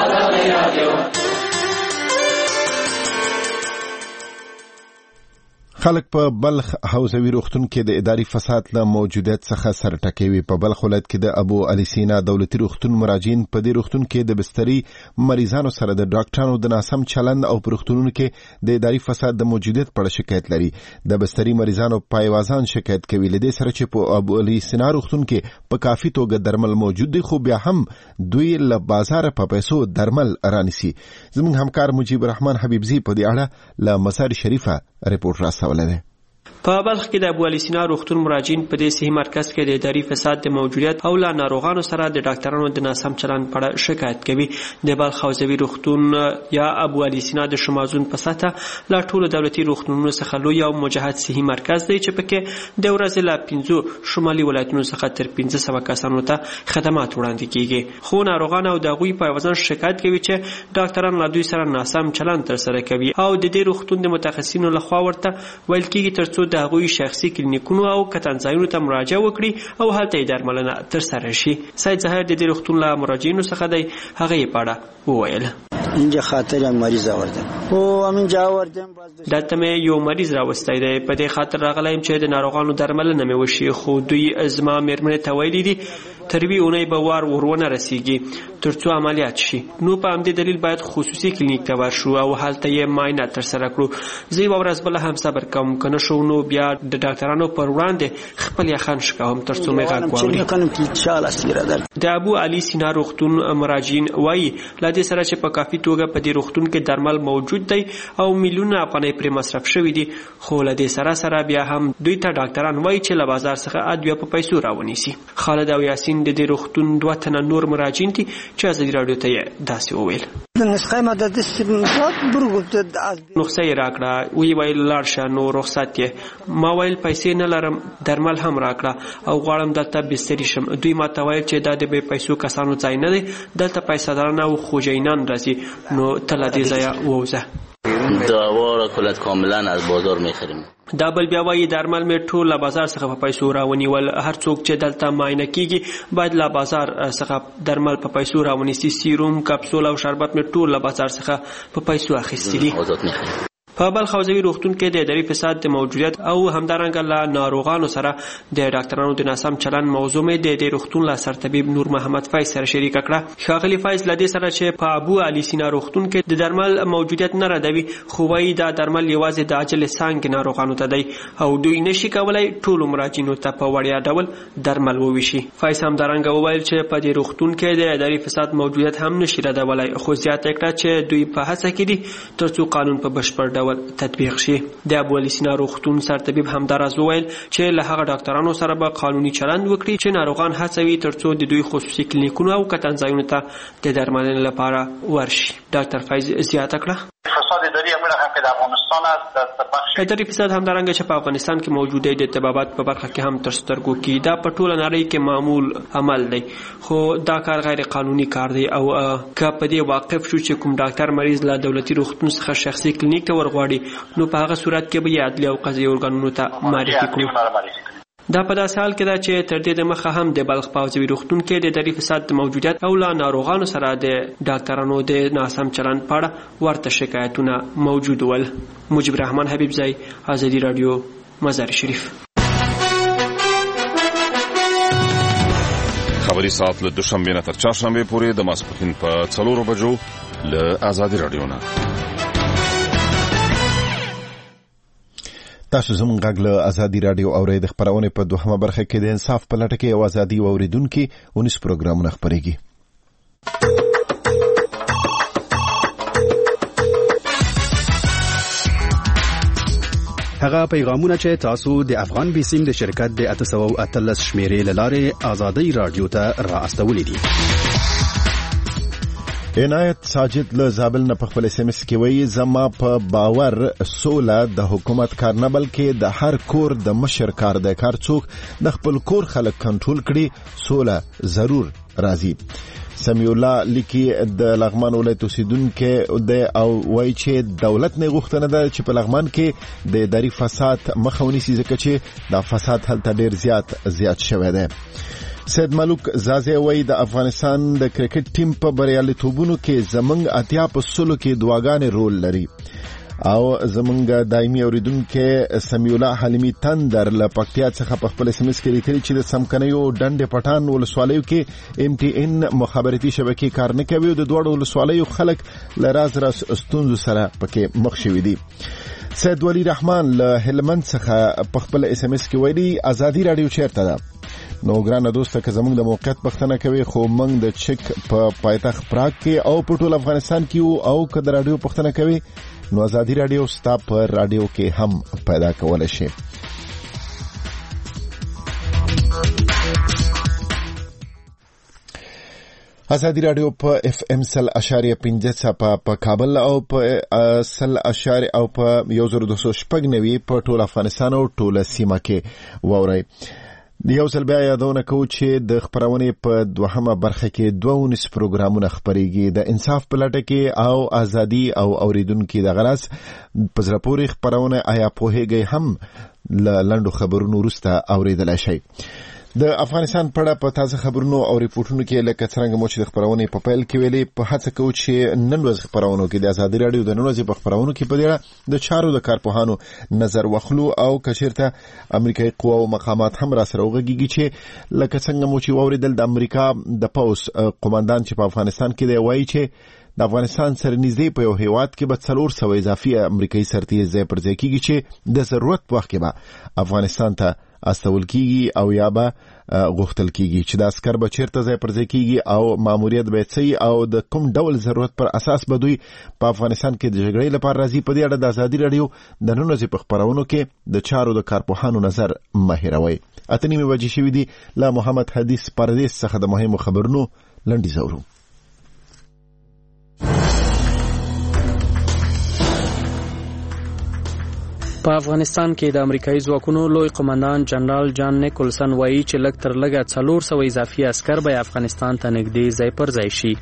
خلک په بلخ حوزوي روغتون کې د اداري فساد له موجودیت څخه سر ټکوي. په بلخ ولایت کې د ابو علي سینا دولتي روغتون مراجعین په دې روغتون کې د بستري مریضانو سره د ډاکټرانو د ناسم چلند او په روغتونونو کې د اداري فساد د موجودیت په اړه شکایت لري. د بستري مریضانو پایوازان شکایت کوي لدې سره چې په ابو علي سینا روغتون کې په کافي توګه درمل موجود دي، خو بیا هم دوی له بازار په پیسو درمل رانیسي. زموږ همکار مجيب الرحمن حبیبزي په دې اړه له مزار شریفه ریپورت راستولی دی. په بلخ کې د ابو علي سینا روغتون مراجعین په دې صحي مرکز کې د اداري فساد د موجودیت او له ناروغانو سره د ډاکټرانو د ناسم چلند په اړه شکایت کوي. د بلخ حوزوي روغتون یا ابو علي سینا د شمازون په سطحه له ټولو دولتي روغتونونو څخه لوی او مجهز صحي مرکز دی چې پکې د ورځې له پنځو شمالي ولایتونو څخه تر پنځه سوه کسانو ته خدمات وړاندې کیږي. خو ناروغان او د هغوی پایوازان شکایت کوي چې ډاکټران له دوی سره ناسم چلند ترسره کوي او د دې روغتون د متخصصینو لخوا ورته ویل کیږي ترڅو د هغوی شخصي کلینیکونو او کتنځایونو ته مراجعه وکړي او هلته یې درملنه ترسره شي. سید ظاهر د دې روغتون له مراجعینو څخه دی، هغه یې په اړه وویل. اینجا خاطر یک مریض آوردم او همینجا آوردم دلته مې یو مریض راوستی دی، په دې خاطر راغلی یم چې د ناروغانو درملنه مې وشي، خو دوی زما مېرمنې ته ویلي دي تروي اونۍ به وار ورونه رسیږي ترڅو عملیات شي. نو په همدې دلیل باید خصوصي کلینیک ته ورشو او هلته یې معاینه ترسره کړو. زه یوه ورځ بله هم صبر کوم، که نه شو نو بیا د ډاکټرانو پر وړاندې خپل یخن شکوم ترڅو مې غږ واوري. د ابو علي سینا روغتون مراجعین وایي له دې سره چې په کافي توګه په دې روغتون کې درمل موجود دی او میلیونه افغانۍ پرې مصرف شوي دي، خو له دې سره سره بیا هم دوی ته ډاکټران وایي چې له بازار څخه ادویه په پیسو راونیسي. خالد او یاسین د دې روغتون دوه تنه نور مراجعین دي چې ازادي راډیو ته یې داسې وویل. نسخه یې راکړه، وی ویل لاړ شه نو رخصت یې. ما ویل پیسې نه لرم، درمل هم راکړه او غواړم دلته بستري شم. دوی ما ته ویل چې دا د بې پیسو کسانو ځای نه دی، دلته پیسه‌داران او خوجینان راځي، نو ته له دې ځایه ووځه. دوا را کلت کاملا از بازار میخریم. دا بل بیا وایي درمل مې ټول له بازار څخه په پیسو راونیول. هر څوک چې دلته معاینه کیږي باید له بازار څخه درمل په پیسو راونیسي. سیروم، کپسول او شربت مې ټول له بازار څخه په پیسو اخیستي دي. په بلخ حوزوي روغتون کې د اداري فساد د موجودیت او همدارنګه له ناروغانو سره د ډاکټرانو د ناسم چلند موضوع مې د دې روغتون له سرطبیب نور محمد فیض سره شریک کړه. ښاغلي فیض له دې سره چې په ابو علي سینا روغتون کې د درمل موجودیت نه ردوي، خو وایي دا درمل یوازې د عاجل څانګې ناروغانو ته دی او دوی نشي کولای ټولو مراجعینو ته په وړیا ډول درمل وویشي. فیض همدارنګه وویل چې په دې روغتون کې د اداري فساد موجودیت هم نشي ردولی، خو زیاته کړه چې دوی په هڅه کې دي ترڅو قانون په بشپړ تطبیق شي. د ابو علي سینا روغتون سرطبیب همداراز وویل چې له هغه ډاکټرانو سره به قانوني چلند وکړي چې ناروغان هڅوي ترڅو د دوی خصوصي کلینیکونو او کتنځایونو ته د درملنې لپاره ورشي. ډاکټر فیض زیاته کړه فساد اداری امر هم که در افغانستان است در بخش اداری فساد همدارنګه چې په افغانستان کې موجود دی د طبابت په برخه کې هم تر سترګو کې دا په ټوله نړۍ کې معمول عمل دی، خو دا کار غیر قانوني کار دی او که په دې واقف شو چې کوم ډاکټر مریض له دولتي روغتون څخه شخصي کلینیک ته ورغواړي نو په هغه صورت کې به یې عدلي او قضایي ارګانونو ته معرفي کړو. دا په داسې حال کې ده چې تر دې دمخه هم د بلخ په حوزوي روغتون کې د اداري فساد د موجودیت او له ناروغانو سره د ډاکټرانو د ناسم چلند په اړه ورته شکایتونه موجود ول. مجيب الرحمن حبیبزی، ازادي رادیو، مزار شریف. خبری ساعت له دوشنبه نه تر چهارشنبه پورې د ماسپښین په څلورو بجو له ازادي رادیو نه. تاسو زموږ غږ له ازادي رادیو اورئ. د خپرونې په دوهمه برخه کې د انصاف په لټه کې او ازادي اوریدونکو اونیس پروګرامونه خپرېږي. هغه پیغامونه چې تاسو د افغان بیسیم د شرکت د اته سوه اتلس شمیرې له لارې ازادي رادیو ته را استولې دي. عنایت ساجد له زابل نه په خپل اس ام اس کې وایي زما په باور سوله د حکومت کار نه بلکې د هر کور د مشر کار دی. کار څوک د خپل کور خلک کنټرول کړي سوله ضرور راځي. سمیع الله لیکي د لغمان ولایت اوسیدونکو د او وایي چې دولت نه غوښتنه ده چې په لغمان کې د اداري فساد مخه ونیسي ځکه چې دا فساد هلته ډیر زیات زیات شوی دی. سید ملوک زازی وای د افغانستان د کرکټ ټیم په بریالیتوبونو کې زمنګ اتیا په سلو کې دواګانې رول لري او زمنګ دایمي اوریدونکو سمیع الله حلیمی تندر له پکتیا څخه په خپل اس ام اس کې لیکلي چې د سمکنیو ډنډ پټان ولسوالیو کې ام ټي ان مخابرتي شبکې کار نه کوي او د دوړو ولسوالیو خلک له راز راز ستونزو سره پکې مخ شوي دي. سید ولی رحمان له هلمند څخه په خپل اس ام اس کې ویلي ازادي رادیو چیرته ده. نو ګرانه دوسته که زمونږ د موقعیت پښتنه کوي خو موږ د چک په پایتخت پراګ کې او په ټول افغانستان کې او که د رادیو پښتنه کوي نو ازادي رادیو ستا په رادیو کې هم پیدا کولای شي. ازادي رادیو په اف ام سل اشاریه پنځه څپه په کابل او په سل اشاریه او په یو زر دوه سوه شپږ نوي په ټول افغانستان او ټول سیمه کې واورئ. د یو ځل بیا یادونه کوو چې د خپرونې په دوهمه برخه کې دوه ونیس پروګرامونه خپرېږي د انصاف په لټه کې او ازادي او اوریدونکو د غرض په زړه پورې خپرونه آیا پوهېږئ هم له لنډو خبرونو وروسته اورېدلی شئ. د افغانستان په اړه په تازه خبرونو او ریپورتونو کې لکه څنګه مو چې د خبرونې په پیل کې ویلي په هڅه کوو چې نن ورځ خبرونو کې د ازادي راډیو د نن ورځې په خبرونو کې په دې اړه د چارو د کارپوهانو نظر واخلو او کچیرته امریکایي قوا او مقامات هم را سره وغږیږي چې لکه څنګه مو چې واوریدل د امریکا د پوس قومندان چې په افغانستان کې دی وایي چې د افغانستان سره نږدې په یو هیواد کې به څلور سوه اضافي امریکایي سرتیري ځای پر ځای کیږي چې د ضرورت په وخت کې به افغانستان ته استول کیږي او یا به غوښتل کیږي چې د عسكر به چیرته ځای پر ځای کیږي او ماموریت به څه او د کوم ډول ضرورت پر اساس به دوی په افغانستان کې د جګړې لپاره راځي. په دې اړه د ازادي راډیو د نن ورځې په خبرونو کې د چارو د کارپوهانو نظر مه هېروئ. اته نیمې بجې شوي دي. له محمد حدیث پردیس څخه د مهمو خبرونو لنډیز اورو. په افغانستان کې د امریکایي ځواکونو لوی قومندان جنرال جان نیکولسن وایي چې لږ تر لږه څلور سوه اضافي عسکر به افغانستان ته نږدې ځای پر ځای شي.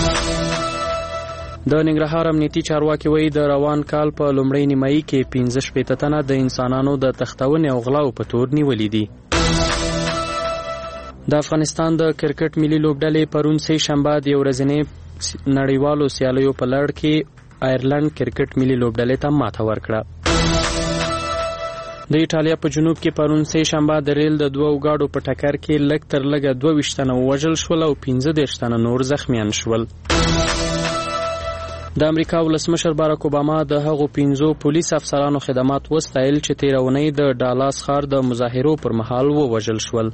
د ننګرهار امنیتي چارواکي وایي د روان کال په لومړۍ نیمایي کې پنځه شپېته تنه د انسانانو د تښتونې او غلاو په تور نیولي دي. د افغانستان د کرکټ ملي لوبډلې پرون سه شنبه د ورځنۍ نړیوالو سیالیو په لړ کې آیرلند کرکټ ملي لوبډلې ته ماته ورکړه. د ایټالیا په جنوب کې پرون سه شنبه د ریل د دوو گاډو په ټکر کې لږ تر لږه دوه ویشت تنه ووژل شول او پنځه دېرش تنه نور زخمیان شول. د امریکا ولسمشر باراک اوباما د هغو پنځو پولیس افسرانو خدمات وستایل چې تېره اونۍ د ډالاس ښار د مظاهرو پر مهال ووژل شول.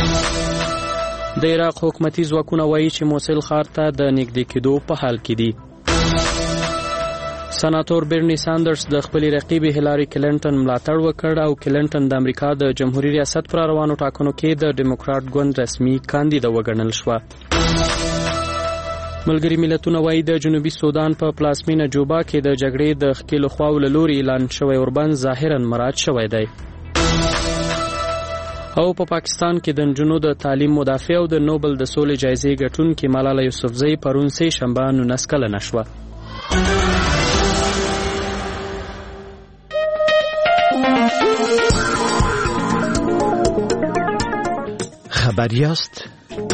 د عراق حکومتي ځواکونه وایي چې موصل ښار ته د نږدې کېدو په حال کې دي. سناتور برنی ساندرز د خپل رقیب هیلاری کلینټن ملاتړ وکړ او کلینټن د امریکا د جمهوریت ریاست پر روانو ټاکنو کې د ډیموکرات ګوند رسمي کاندید وګڼل شو. ملګری ملتونه وایي د جنوبي سودان په پلازمینه جوبا کې د جګړې د ښکېلو خواو له لوري اعلان شوی اوربند ظاهرا مراعات شوی دی. او په پا پاکستان کې د نجونو د تعلیم مدافع او د نوبل د سولې جایزې ګټونکې ملاله یوسفزۍ پرون سه شنبه نولس کلنه شوه. خبر یاست؟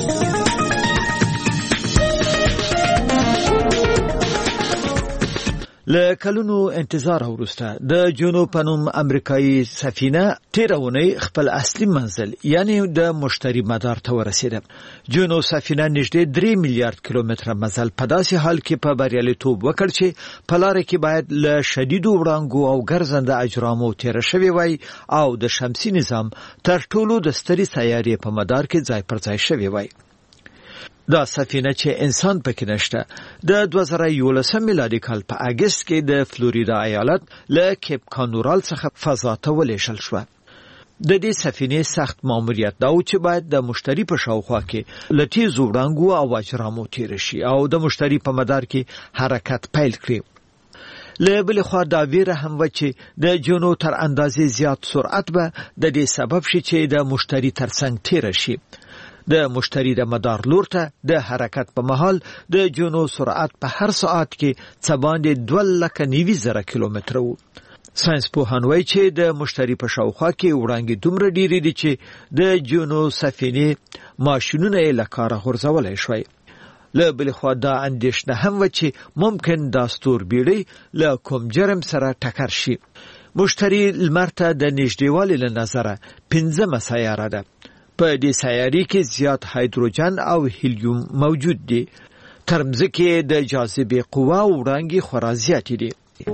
له کلونو انتظار وروسته د جنو پنوم امریکایي سفینه تیرونی خپل اصلي منزل یعنی د مشتری مدار ته ورسیده. جنو سفینه نږدې درې میلیارډ کیلومتره مزل په داسې حال کې په بریالیتوب وکړ چې په لاره کې باید له شدیدو وړانګو او ګرځنده اجرامو تیر شوی وای او د شمسي نظام تر ټولو د ستري سیارې په مدار کې ځای پر ځای شوی وای. دا سفینه چې انسان پکې نشته د دوه زره یولسم میلادي کال په اگست کې د فلوریدا ایالت له کیپ کانورال څخه فضا ته ولېږل شوه. د دې سفینې سخت ماموریت دا و چې باید د مشتری په شاوخوا کې له تیزو وړانګو او اجرامو تیر شي او د مشتری په مدار کې حرکت پیل کړي. له بل خوا دا ویره هم و چې د جنو تر اندازې زیات سرعت به د دې سبب شي چې د مشتری ترڅنګ تیر شي. د مشتری د مدار لور ته د حرکت په مهال د جنو سرعت په هر ساعت کې څه باندې دوه لکه نوي زره کیلومتره وو. ساينس پوهان وایي چې د مشتری په شاوخوا کې وړانګې دومره ډېرې دي چې د جنو سفینې ماشینونه یې له کاره غورځولی شوی. له بل خوا دا اندېښنه هم وه چې ممکن دا ستوربیړۍ له کوم جرم سره ټکر شي. مشتری لمر ته د نږدېوالي له نظره پنځمه سیاره ده. په دې سیارې کې زیات هایدروجن او هیلیوم موجود دي. تر مځکې د جاذبې قوه او وړانګې خورا زیاتې دي.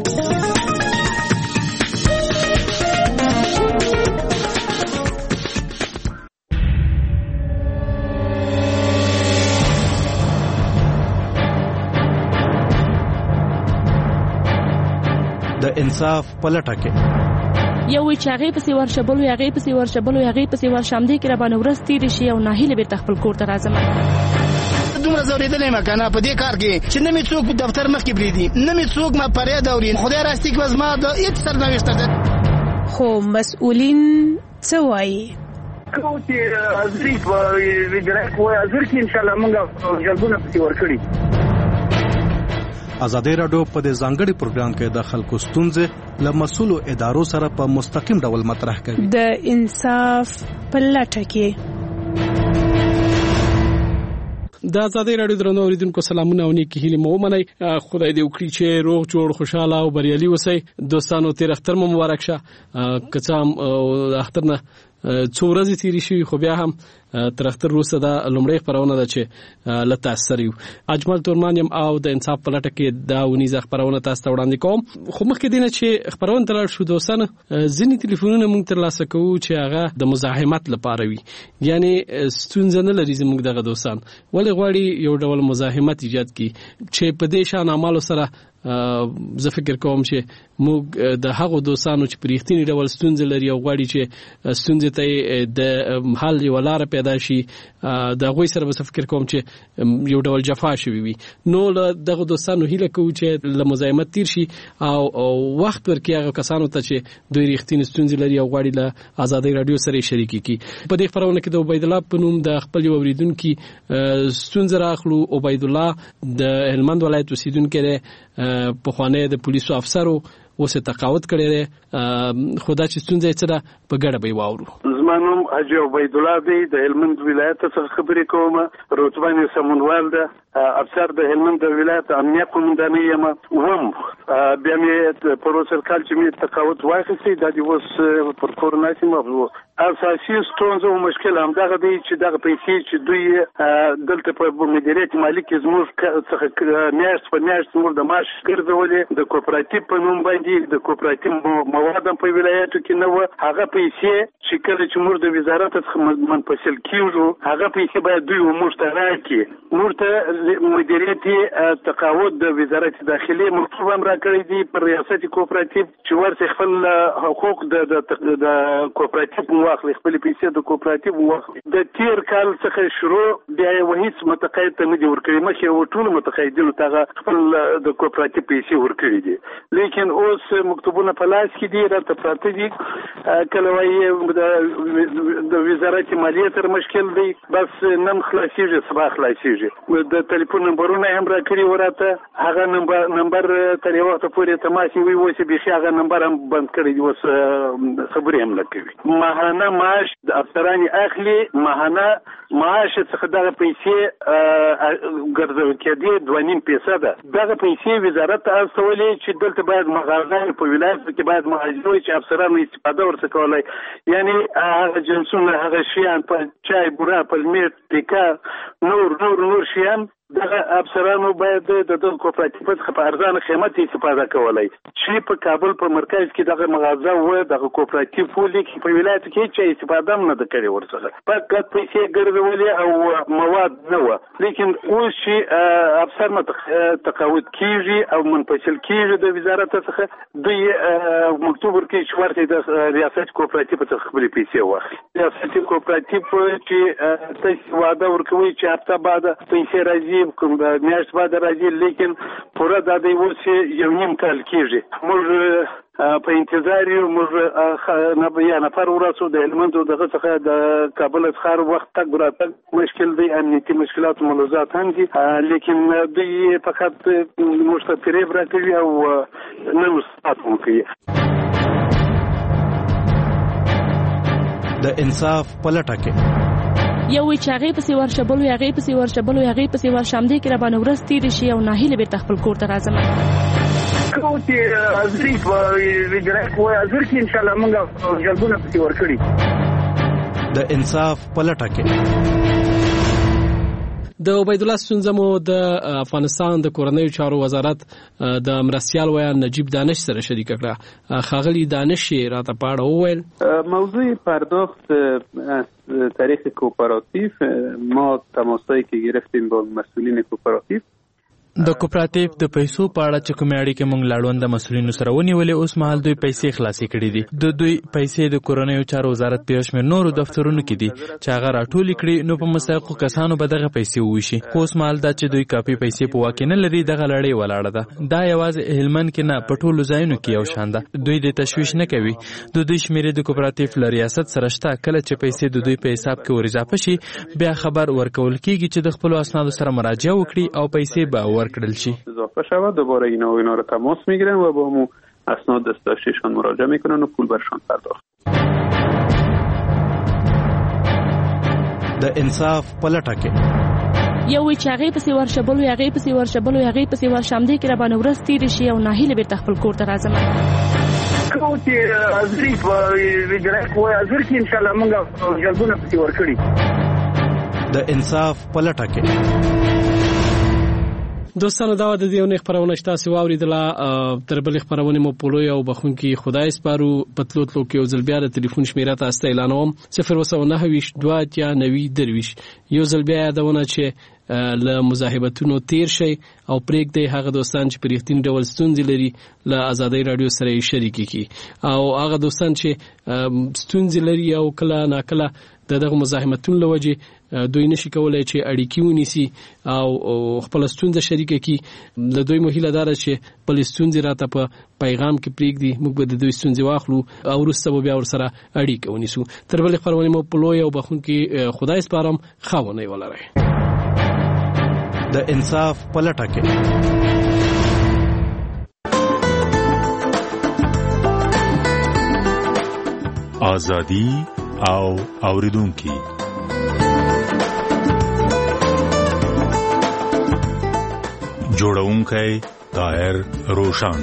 د انصاف پلټه کې یو وی چې هغه پسې ورشبل وي هغه پسې ورشبل وي هغه پسې ورشمدې کې را باندې ورځ تیر شي او ناهیله به خپل کور ته راځم. دومره زوریدلې ما کنه په دې کار کې چې نه می څوک په دفتر مخ کې بریدي نه می څوک ما پرې دوري خدای راستي کې وزما د هیڅ سرنوشت ده. خو مسؤلین څه وایي؟ کوم چې ازري په ویډرا کوه ازر کې ان شاء الله موږ جلبونه پسې ورکړي. ازادي راډیو په دې ځانګړي پروګرام کې د خلکو ستونزې له مسؤلو ادارو سره په مستقیم ډول مطرح کوي. د انصاف په لټه کې د آزادۍ راډیو درنو اوریدونکو سلامونه او نیکی هیلې مو ومنئ. خدای دې وکړي چې روغ جوړ خوشاله او بریالي اوسئ. دوستانو تیر اختر مو مبارک شه. که څه هم د اختر نه څو ورځې تیرې شوي خو بیا هم تر اختر وروسته دا لومړۍ خپرونه ده چې له تاسو سره یو. اجمل تورمان یم او د انصاف په لټه کې دا ونیزه خپرونه تاسو ته وړاندې کوم. خو مخکې دی نه چې خپرونه ته لاړ شو دوستانو، ځینې تلیفونونه موږ ترلاسه کوو چې هغه د مزاحمت لپاره وي، یعنی ستونزه نه لري زموږ دغه دوستان ولې غواړي یو ډول مزاحمت ایجاد کړي چې په دې شان اعمالو سره زه فکر کوم چې موږ د هغو دوستانو چې په رښتیني ډول ستونزې لري او غواړي چې ستونزې ته د حل یوه لاره پیدا شي، د هغوی سره به زه فکر کوم چې یو ډول جفا شوي وي. نو له دغو دوستانو هیله کوو چې له مزاحمت تیر شي او وخت ورکړي هغه کسانو ته چې دوی رښتینې ستونزې لري او غواړي له آزادۍ راډیو سره یې شریکې کړي. په دې خپرونه کې د عبیدالله په نوم د خپل یو اورېدونکي ستونزه راخلو. عبیدالله د هلمند ولایت اوسېدونکی دی، پخوانی د پولیسو افسر و، اوس یې تقاعد کړی دی. خو دا چې ستونزه یې څه ده په ګډه به یې واورو. زما نوم حاجي عبیدالله دی، د هلمند ولایت څخه خبرې کوم. رتبه مې سمونوال ده، افسر د هلمند ولایت امنیه قومندانۍ یم. وم بیا مې په روسر کال چې مې تقاعد واخیستی، دا دې اوس پر کور ناست یم. اساسي ستونزه او مشکل همدغه دی چې دغه پیسې چې دوی دلته په مدیریت مالي کې زموږ څخه میاشت په میاشت زموږ د معاش ګرځولې، د کوپراتیف په نوم باندې د کوپراتیف مواد په ولایتو کې نه وه. هغه پیسې چې کله چې موږ د وزارت څخه منفصل کیږو، هغه پیسې باید دوی موږ ته راکړي. موږ ته مدیریت تقاعد د وزارت داخلي مکتوب هم راکړی دی پر ریاست کوپراتیف چې ورته خپل حقوق د د کوپراتیف واخلي، خپل پیسې د کوپراتیف واخلي. د تیر کال څخه شروع بیا یې هیڅ متقاعد ته نه دي ورکړي. مخکې یې ټولو متقاعدینو ته خپل د کوپراتیف پیسې ورکړي دي، لیکن اوس مکتوبونه په لاس کې دي، راته پراته دي. کله وایي د وزارت مالیې سره مشکل دی، بس نن خلاصېږي سبا خلاصېږي. د تلیفون نمبرونه هم راکړي و راته، هغه نمبر نمبر تر یو وخته پورې تماس وي، اوس یې بیخي هغه نمبر هم بند کړی دي، اوس خبرې هم نه کوي. ماهانه معاش د افسرانې اخلي، ماهانه معاش څخه دغه پیسې ګرځول کېدې دوه نیم فیصده. دغه پیسې وزارت ته استولې چې دلته باید مغازان په ولایت کې باید مغازې وي چې افسرانو استفاده ورڅخه کولای، یعنی هغه جنسونه، هغه شیان په چای، بوره، پلمیر، ټیکا، نور نور نور شیان دغه افسرانو باید د دغه کوپراتیف څخه په ارزانه قیمت استفاده کولای. چې په کابل په مرکز کې دغه مغازه و، دغه کوپراتیف و، لیکن په ولایت کې هیڅ استفاده هم نه ده کړې ورڅخه، فقط پیسې ګرځولې او مواد نه وه. لیکن اوس چې افسر تقاعد کېږي او منفصل کېږي د وزارت څخه، دوی مکتوب ورکوي چې ورته د ریاست کوپراتیف څخه خپلې پیسې واخلي. ریاست کوپراتیف چې تاسو وعده ورکوي چې هفته بعد پیسې راځي، میاشت بعد راځي، لیکن پوره دا دی اوس یو نیم کال کېږي. موږ په انتظار یو. موږ یا نفر ورسو د هلمند دغه څخه د کابل څخه وخت تګ راتګ مشکل دی، امنیتي مشکلات و ملحوظات هم دي، لیکن دوی فقط موږ ته فریب راکوي او نه مصلحت مو کوي. د انصاف په لټه کې یو وی چې هغې پسې ورشه، بل وی هغې پسې ورشه، بل وی هغې پسې ورشه، همدې کې راباندې ورځ تېرې شي او ناهیلې بېرته خپل کور ته راځم. کوم چې حاضري په وجرایت وایي حاضر کړي، انشاءالله موږ جلبونه پسې ورکړي. د انصاف په لټه کې د عبیدالله ستونزه مو د افغانستان د کورنیو چارو وزارت د مرستیال ویان نجیب دانش سره شریکه کړه. ښاغلي دانش یې راته په اړه وویل. موضوع پرداخت از طریق کوپراتیف، ما تماسایی که گرفتیم با مسئولین کوپراتیف د کوپراتیف د پیسو په اړه چې کومې اړیکې موږ لاړوند د مسؤلینو سره ونیولې، اوس مهال دوی پیسې خلاصې کړي دي. د دوی پیسې د کورنیو چارو وزارت په یو شمېر نورو دفترونو کې دي چې هغه راټولې کړي، نو په مستحقو کسانو به دغه پیسې وویشي. خو اوس مهال دا چې دوی کافي پیسې په واک کې نه لري، دغه لړۍ ولاړه ده. دا یوازې هلمند کې نه، په ټولو ځایونو کې یو شان ده. دوی د تشویش نه کوي. د دوی شمېرې د کوپراتیف له ریاست سره شته. کله چې پیسې د دوی په حساب کې ور اضافه شي، بیا خبر ورکول کېږي چې د خپلو اسنادو سره مراجعه وکړي او پیسې به ورکړل شي. اضافه شود، دوباره اینا و اینا رو تماس میگیرن و با همون اسناد دستاشیشان مراجعه میکنن و پول برشان پرداخت. د انصاف په لټه کې یو وی چې هغه پسې ورشبل وي هغه پسې ورشبل وي هغه پسې ورشمدې کې را باندې ورځ تیر شي او ناهیله به خپل کور ته راځم کو چې ازري په ویډرک وای ازر کې ان شاء الله موږ جلبونه پسې ورکړي د انصاف پلټه کې دوستانو دا د دې نه خبرونه شته سی واوریدله تر بل خبرونه مو پولوي او بخونکي خدای سپارو پتلوت لو کې او زلبیا د ټلیفون شمیره تاسو ته اعلانوم صفر نه نه دوه اتیا نوي درویش یو زلبیا یادونه چې له مزاحمتونو تیر شي او پریک دی هغه دوستان چې په ریښتینی ډول ستونزې لري له آزادۍ رادیو سره شریک کی او هغه دوستان چې ستونزې لري او کله ناکله دغه مزاحمتونو لوجه دوی نشي کولای چې اړیکې ونیسي او خپل ستونزه شریک کړي د دوی مهیله دار چې بل ستونزې راته په پیغام کې پریک دی موږ به د دوی ستونزې واخلو او وروسته بیا ور سره اړیکه ونیسو تر بل خبرونه مو پلوي او بخونکي خدای سپارم خاونه ولري د انصاف پلټه کې آزادی او اوریدونکي جوړونکی طاهر روشان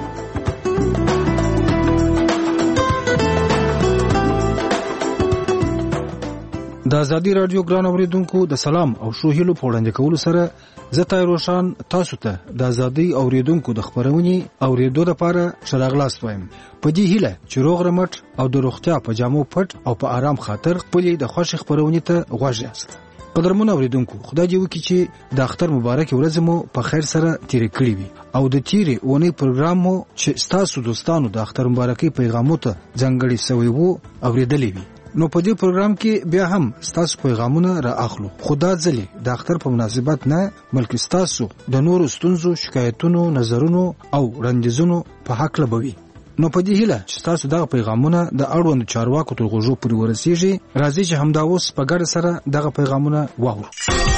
د ازادي رادیو ګران اوریدونکو د سلام او شوهیلو په وړاندې کولو سره زه طاهر روشان تاسو ته د ازادي اوریدونکو د خبرونې اوریدو لپاره شراغلاس وایم په دې هیله چې روغ رمټ او د روغتیا په جامو پټ او په آرام خاطر خپل د خوښ خبرونې ته غوږ یاست قدرمن اوریدونکو خدای دې وکړي چې د اختر مبارک ورځ مو په خیر سره تیر کړی وي او د تیرې اونۍ پروګرام مو چې تاسو دوستانو د اختر مبارکي پیغامونه ځنګړي سوي وو اوریدلې وي نو په دې پروګرام کې بیا هم تاسو پیغامونه را اخلو خدا ځلې د اختر په مناسبت نه بلکې تاسو د نورو ستونزو شکایتونو نظرونو او وړاندیزونو په حق لبوي نو په دې هیله چې تاسو دغه پیغامونه د اړوند چارواکو تر غوږو پورې ورسیږي راځي چې همدا اوس په ګډه سره دغه پیغامونه واورو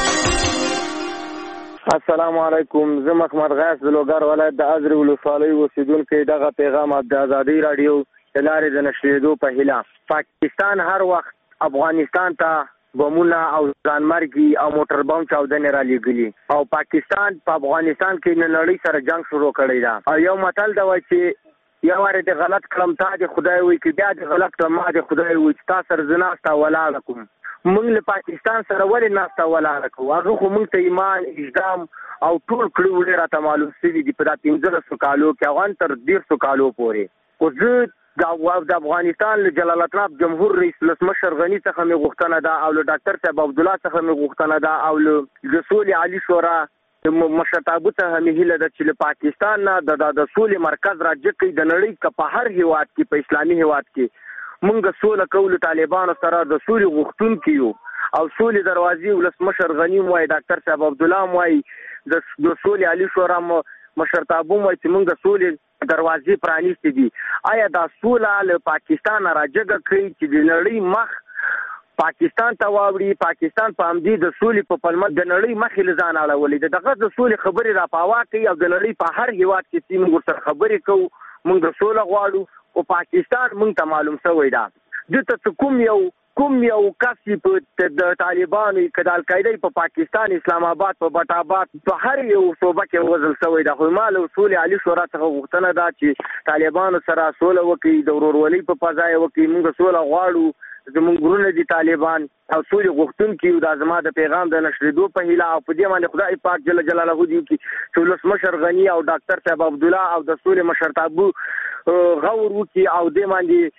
السلام علیکم زه محمد غاث د لوګر ولایت د ازرې ولسوالۍ اوسیدونکی دغه پیغام د ازادي رادیو د لارې د نشریدو په هیله پاکستان هر وخت افغانستان ته بمونه او ځانمرګي او موټر بم چاودنې را لېږلي او پاکستان په افغانستان کې د نړۍ سره جنگ شروع کړی دا او یو متل دا وایي چې یو واره د غلط کلم تا د خدای وي کې بیا د غلط کلم ما د خدای وي چې تاسو سره زناستا ولاړ کوم موږ له پاکستان سره ولې ناستا ولاړ کوو هغه خو موږ ته ایمان اقدام او ټول کړو ولې راته معلوم شوي دي په دې پنځه کالو کې افغان تر ډېر کالو پورې او زه د افغانستان له جلال الطلب جمهور رئیس لسمشر غنی څخه مې غوښتنه ده او له ډاکټر صاحب عبد الله څخه مې غوښتنه ده او له رسول علي شورا مشرتابه ته مې هیله ده چې له پاکستان نه د د سولې مرکز راځي د نړۍ په هر هیواد کې په اسلامي هیواد کې مونږ سوله کول طالبانو سره د سولې غوښتونکو یو او سولې دروازې ولسمشر غنی وای ډاکټر صاحب عبد الله وای د رسول علي شورا مشرتابه وای چې مونږ سولې دروازې پرانیستې دي آیا دا سوله له پاکستان راځي کوي چې د نړۍ مخ پاکستان ته واوړي پاکستان په امدي د سولې په پلمه د نړۍ مخې لزان اړولې دغه د سولې خبرې را پاوا کوي او د نړۍ په هر هیواد کې چې موږ سره خبرې کوو موږ سوله غواړو او پاکستان موږ ته معلوم شوی دا دته کوم یو کوم یو کس په د طالبانو کډه القاعده په پاکستان اسلام آباد په بټ آباد په هر یو صوبه کې وزل شوی دا خو مال اصول علي شورا څخه غوښتنه ده چې طالبانو سره سوله وکړي د ورورولۍ په فضا وکړي موږ سوله غواړو زمونږ ګورونه دي طالبان او سولې غوښتونکي دا زما د پیغام د نشریدو په هیله او په دې باندې خدای پاک جل جلاله دي چې ولسمشر غنی او ډاکټر صاحب عبد الله او د سولې مشرتابه غور وکړي او دې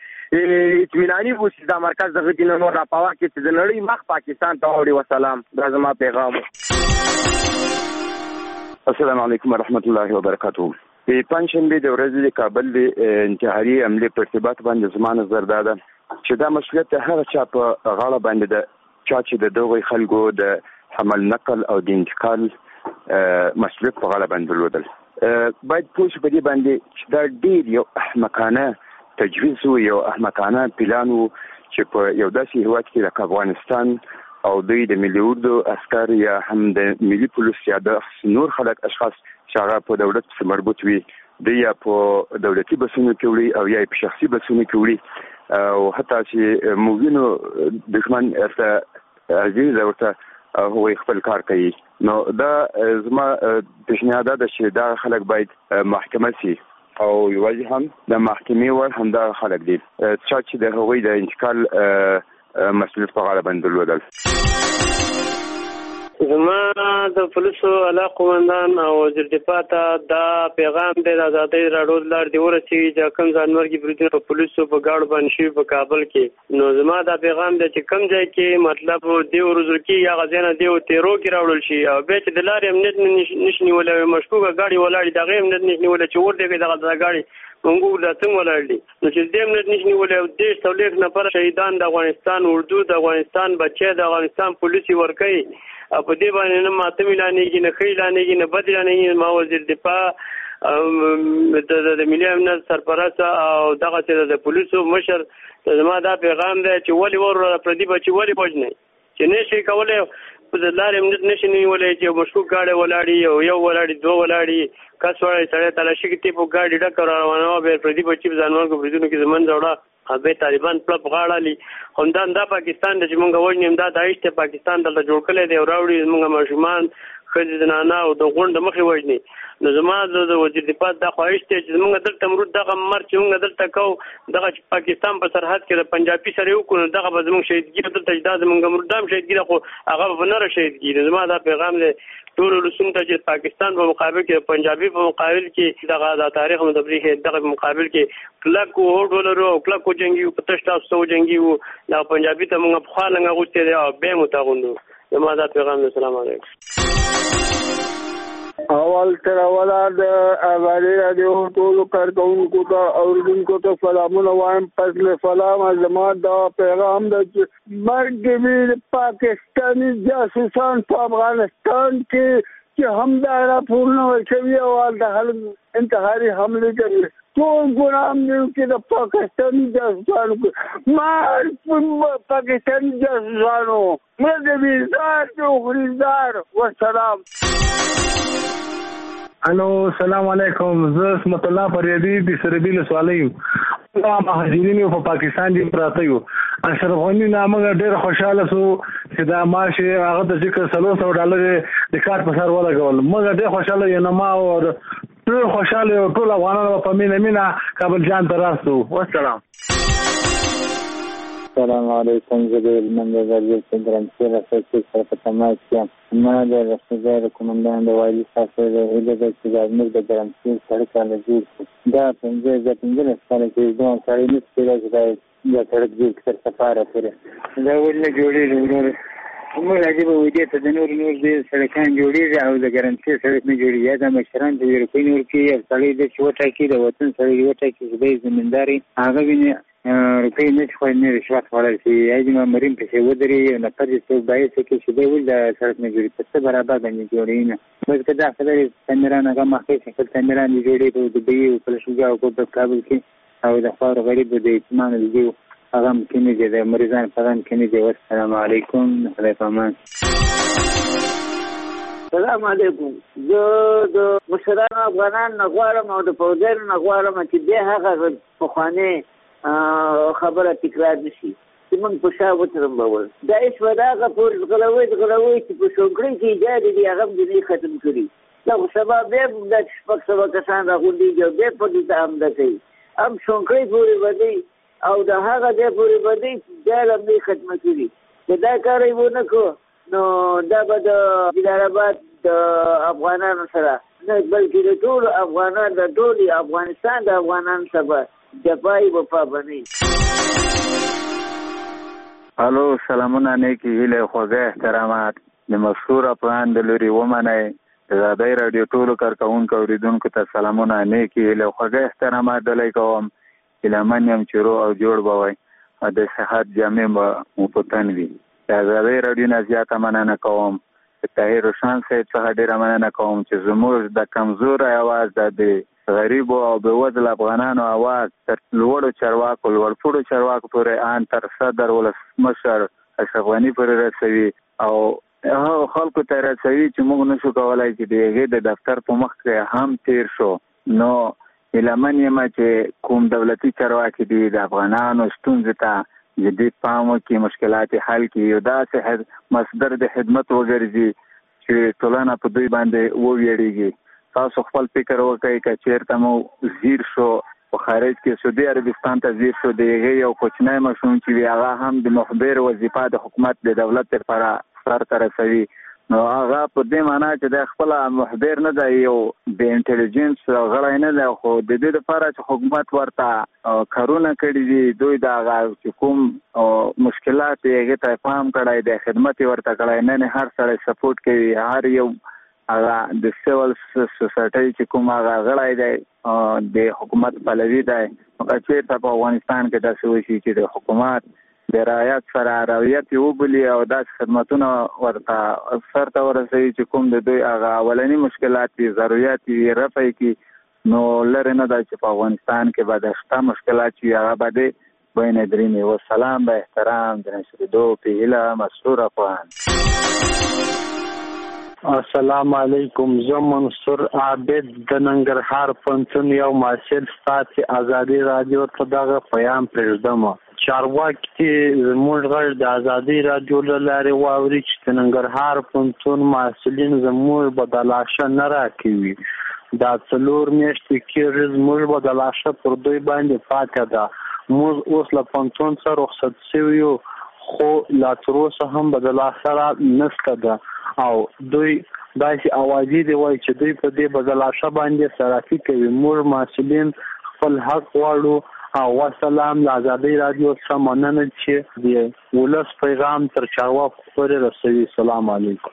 باندې اطمیناني وشي دا مرکز دغه دین نور را پاوا کې چې د نړۍ مخ پاکستان ته وړي وسلام دا زما پیغام السلام علیکم ورحمت الله وبرکاته په پنځشنبه د ورځې د کابل د انتحاري حمله په ارتباط باندې زما نظر دا ده چې دا مسؤلیت هغه چا په غاړه باندې ده چا چې د دغه خلکو د حمل نقل او د انتقال مسؤلیت په غاړه باندې درلودل باید پوه شو په دې باندې چې دا ډېر یو احمقانه تجویز و یو احمقانه پلان و چې په یو داسې هیواد کې لکه افغانستان او دوی د ملي اردو عسکر یا هم د ملي پولیس یا د نور خلک اشخاص چې هغه په دولت سره مربوط وي دوی یا په دولتي بسونو کې وړي او یا په شخصي بسونو کې وړي او حتی چې موږ نو دښمن ته عزیز ورته هغوی خپل کار کوي. نو دا زما پیشنهاد ده چې دا خلک باید محکمه سي او یوازې هم د محکمې ور هم دا خلک دي چا چې د هغوی د انتقال مسؤلیت په غاړه باندې درلودل. زما د پولیسو اعلی قومندان او وزیر دفاع ته دا پیغام دی د ازادۍ راډیو د لارې دې ورسېږي چې کوم ځانمرګي بریدونه په پولیسو په ګاډو باندې شوي په کابل کې. نو زما دا پیغام دی چې کوم ځای کې مطلب دې ورځو کې هغه ځای نه دې تیرو کې راوړل شي او بیا چې د لارې امنیت نشي نیولی مشکوکه ګاډي ولاړې د هغې امنیت نشي نیولی چې ور دی دغه ګاډي منګو دا څنګه ولاړ دي. نو چې دې امنیت نشي نیولی او دېرش څلوېښت نفر شهیدان د افغانستان اردو د افغانستان بچی د افغانستان پولیسي ورکوي او په دې باندې نه ماتم اعلانېږي نه ښه اعلانېږي نه بد اعلانېږي. ما وزیر دفاع د ملي امنیت سرپرست او دغسې د پولیسو مشر زما دا پیغام دی چې ولې ور پردي بچي ولې وژنئ چې نه شي کولی په د لارې امنیت نشي نیولی چې مشکوک ګاډی ولاړي او یو ولاړي دوه ولاړي کس ولاړي سړی تلاشي کې تی په ګاډي ډکه روانوه بیا پردي بچي په ځانمرګو بریدونو کې زمن ځوړه به طالبان پلپ غاړالي همدا دا پاکستان د چې مونږ وژنیم دا داعش ته پاکستان دلته جوړ کړی دی او راوړي زمونږ ماشومان ښځې زنانه او د غونډ مخې وژني. نو زما د وزیر دفاع دا خواهش دی چې زمونږ دلته مرود دغه مر چې مونږ دلته کوو دغه چې پاکستان په سرحد کې د پنجابي سره یې وکړو دغه به زمونږ شهیدګي دلته چې دا زمونږ مرود هم شهیدګي ده خو هغه به نه شهیدګي. زما دا پیغام دی ټول ولسونو ته چې پاکستان په مقابل کې پنجابي په مقابل کې دغه د تاریخ مدبري دغه مقابل کې کلک هوډ ولرو او کلک جنگي په تشتا سو جنگي وو دا پنجابي ته موږ په خاله غوښتي دی او به متغوندو. زما دا پیغام دی. السلام علیکم. اول تر اوله د ازادۍ راډیو ټولو کارکوونکو ته اوریدونکو ته سلامونه وایم. پس له سلامه زما دا پیغام دی چې مرګ وي پاکستاني جاسوسان په افغانستان کې چې همدا راپورونه ورکوي او د خلکو انتحاري حملې کوي. ټول ګناه دی چې د پاکستاني جاسوسانو ما پاکستاني جاسوسانو مړه دې زار چې خریدار والسلام. الو السلام علیکم. زه اسمت الله فریدی د سربیل سوالیم دا مهاجرین په پاکستان کې پراته یو. اشرف غنی نامه ډېر خوشاله سو چې دا ماش هغه د ذکر سلو سو ډالر د کار په سر ولګول. موږ ډېر خوشاله یو. نه ما او ټول خوشاله ټول افغانانو په مینه مینه کابل جان ته راستو. والسلام. السلام علیکم. زه د منځ درځم چې درنځل سره سره په تماس کې ما د رسمي کومندان د وایي تاسو د هیله د چې موږ د درنځل سره کار کوو. دا څنګه د پنځه سال کې دوه کاري نه ستړي راځي دا سره د څه سفاره سره دا ولنه جوړې موږ راځي په ودې ته د نور نور د سړکان جوړېږي او د ګرانټي سړک نه جوړېږي. دا مشران د یورپی نور کې یو سړی د چوټه کې د وطن سړی وټه کې د زمینداري هغه ویني روپۍ نه خو نه رشوت وړل شي ایجن مریم په ودرې نه پدې څو بایس کې چې دی ول د سړک نه جوړې څه برابر باندې جوړې نه بس کدا خبرې کیمران هغه مخکې څنګه کیمران جوړې په دبي او په شوګه او په کابل کې او د خبر غریب د اطمینان دی هغه ممکن دی د مریضان پران کې دی. والسلام علیکم. علیکم السلام علیکم. زه د مشرانو افغانان نه غواړم او د پوځیانو نه غواړم چې دې هغه پخوانۍ خبره تکرار نشي چې موږ په شا وترمبول. دا هېڅ وداغه پورې غلوي غلوي چې په شونکړۍ کې ایجاد دي هغه هم دې ختم کړي. دا خو سبا بیا هم دا شپږ سوه کسان راغونډېږي او بیا په دې ته حمله کوي. هم شونکړۍ پورې بدوي او د هغه ځای پورې بدوي چې دا هم دې ختمه کړي. که دا کار یې ونه کړو نو دا به د جلالاباد د افغانانو سره نه بلکې د ټولو افغانانو د ټولې افغانستان د افغانانو سره جفای وفا بنی. الو سلامونه نیکی هیله خوږه احترامات د مشهور افغان د لوري ومنئ. د ازادۍ راډیو ټولو کارکوونکو اوریدونکو ته سلامونه نیکی هیله خوږه احترامات دلای کوم. هیلهمن یم چې روغ او جوړ به وئ او د صحت جامع به مو په تن وي. د ازادۍ راډیو نه زیاته مننه کوم. د طاهر روشان صاحب څخه ډېره مننه کوم چې زموږ د کمزوری اواز د غریبو او بېوزله افغانانو اواز تر لوړو چارواکو لوړپوړو چارواکو پورې ان تر صدر ولسمشر اشرف غني پورې رسوي او هغه خلکو ته رسوي چې موږ نشو کولی چې د هغې د دفتر په مخ کې هم تیر شو. نو هیلهمن یم چې کوم دولتي چارواکي دي د افغانانو ستونزې ته جدي پام وکړي، مشکلات حل کړي، یو داسې مصدر د خدمت وګرځي چې ټولنه په دوی باندې وویریږي. تاسو خپل فکر وکړئ که چېرته مو زیر شو په خارج کې سعودي عربستان ته زیر شو، د هغې یو کوچنی ماشوم چې وي هغه هم د مخبر وظیفه د حکومت د دولت لپاره سر ته رسوي، نو هغه په دې معنا چې د خپل مخبر نه دی، یو د انټيليجنس غړی نه دی، خو د دې لپاره چې حکومت ورته کارونه کړي دي، دوی د هغه چې کوم مشکلات یې هغې ته پام کړی دی، خدمت یې ورته کړی، نه هر سړی سپورټ کوي، هر یو هغه د سیول سوسایټي چې کوم هغه غړی دی د حکومت پلوي دی. هغه چېرته په افغانستان کې داسې وشي چې د حکومت د رعایت سره رویت یې وبولي او داسې خدمتونه ورته سر ته ورسوي چې کوم د دوی هغه اولني مشکلات دي، ضرورت یې رفع کړي، نو لرې نه ده چې په افغانستان کې به د شته مشکلات چې هغه به د بین درېمې. والسلام، به احترام، د نشریدو په هیله، مسرور افغان. السلام علیکم، زه منصور عابد د ننګرهار پوهنتون یو محصل ستاسو ازادي رادیو ته دغه پیغام پرېږدم. چارواکي زموږ غږ د ازادي رادیو له لارې واوري چې د ننګرهار پوهنتون محصلین زموږ بدلاشه نه راکوي. دا څلور میاشتې کېږي زموږ بدلاشه پر دوی باندې پاتې ده. موږ اوس له پوهنتون څخه رخصت شوي یو، خو لا تر اوسه هم بدلاشه را نشته ده او دوی داسې اوازې دی وایي چې دوی په دې بدلاشه باندې صرافي کوي. موږ محصلین خپل حق غواړو او والسلام. د ازادۍ رادیو څخه مننه چې د ولس پیغام تر چارواکو پورې رسوي. السلام علیکم.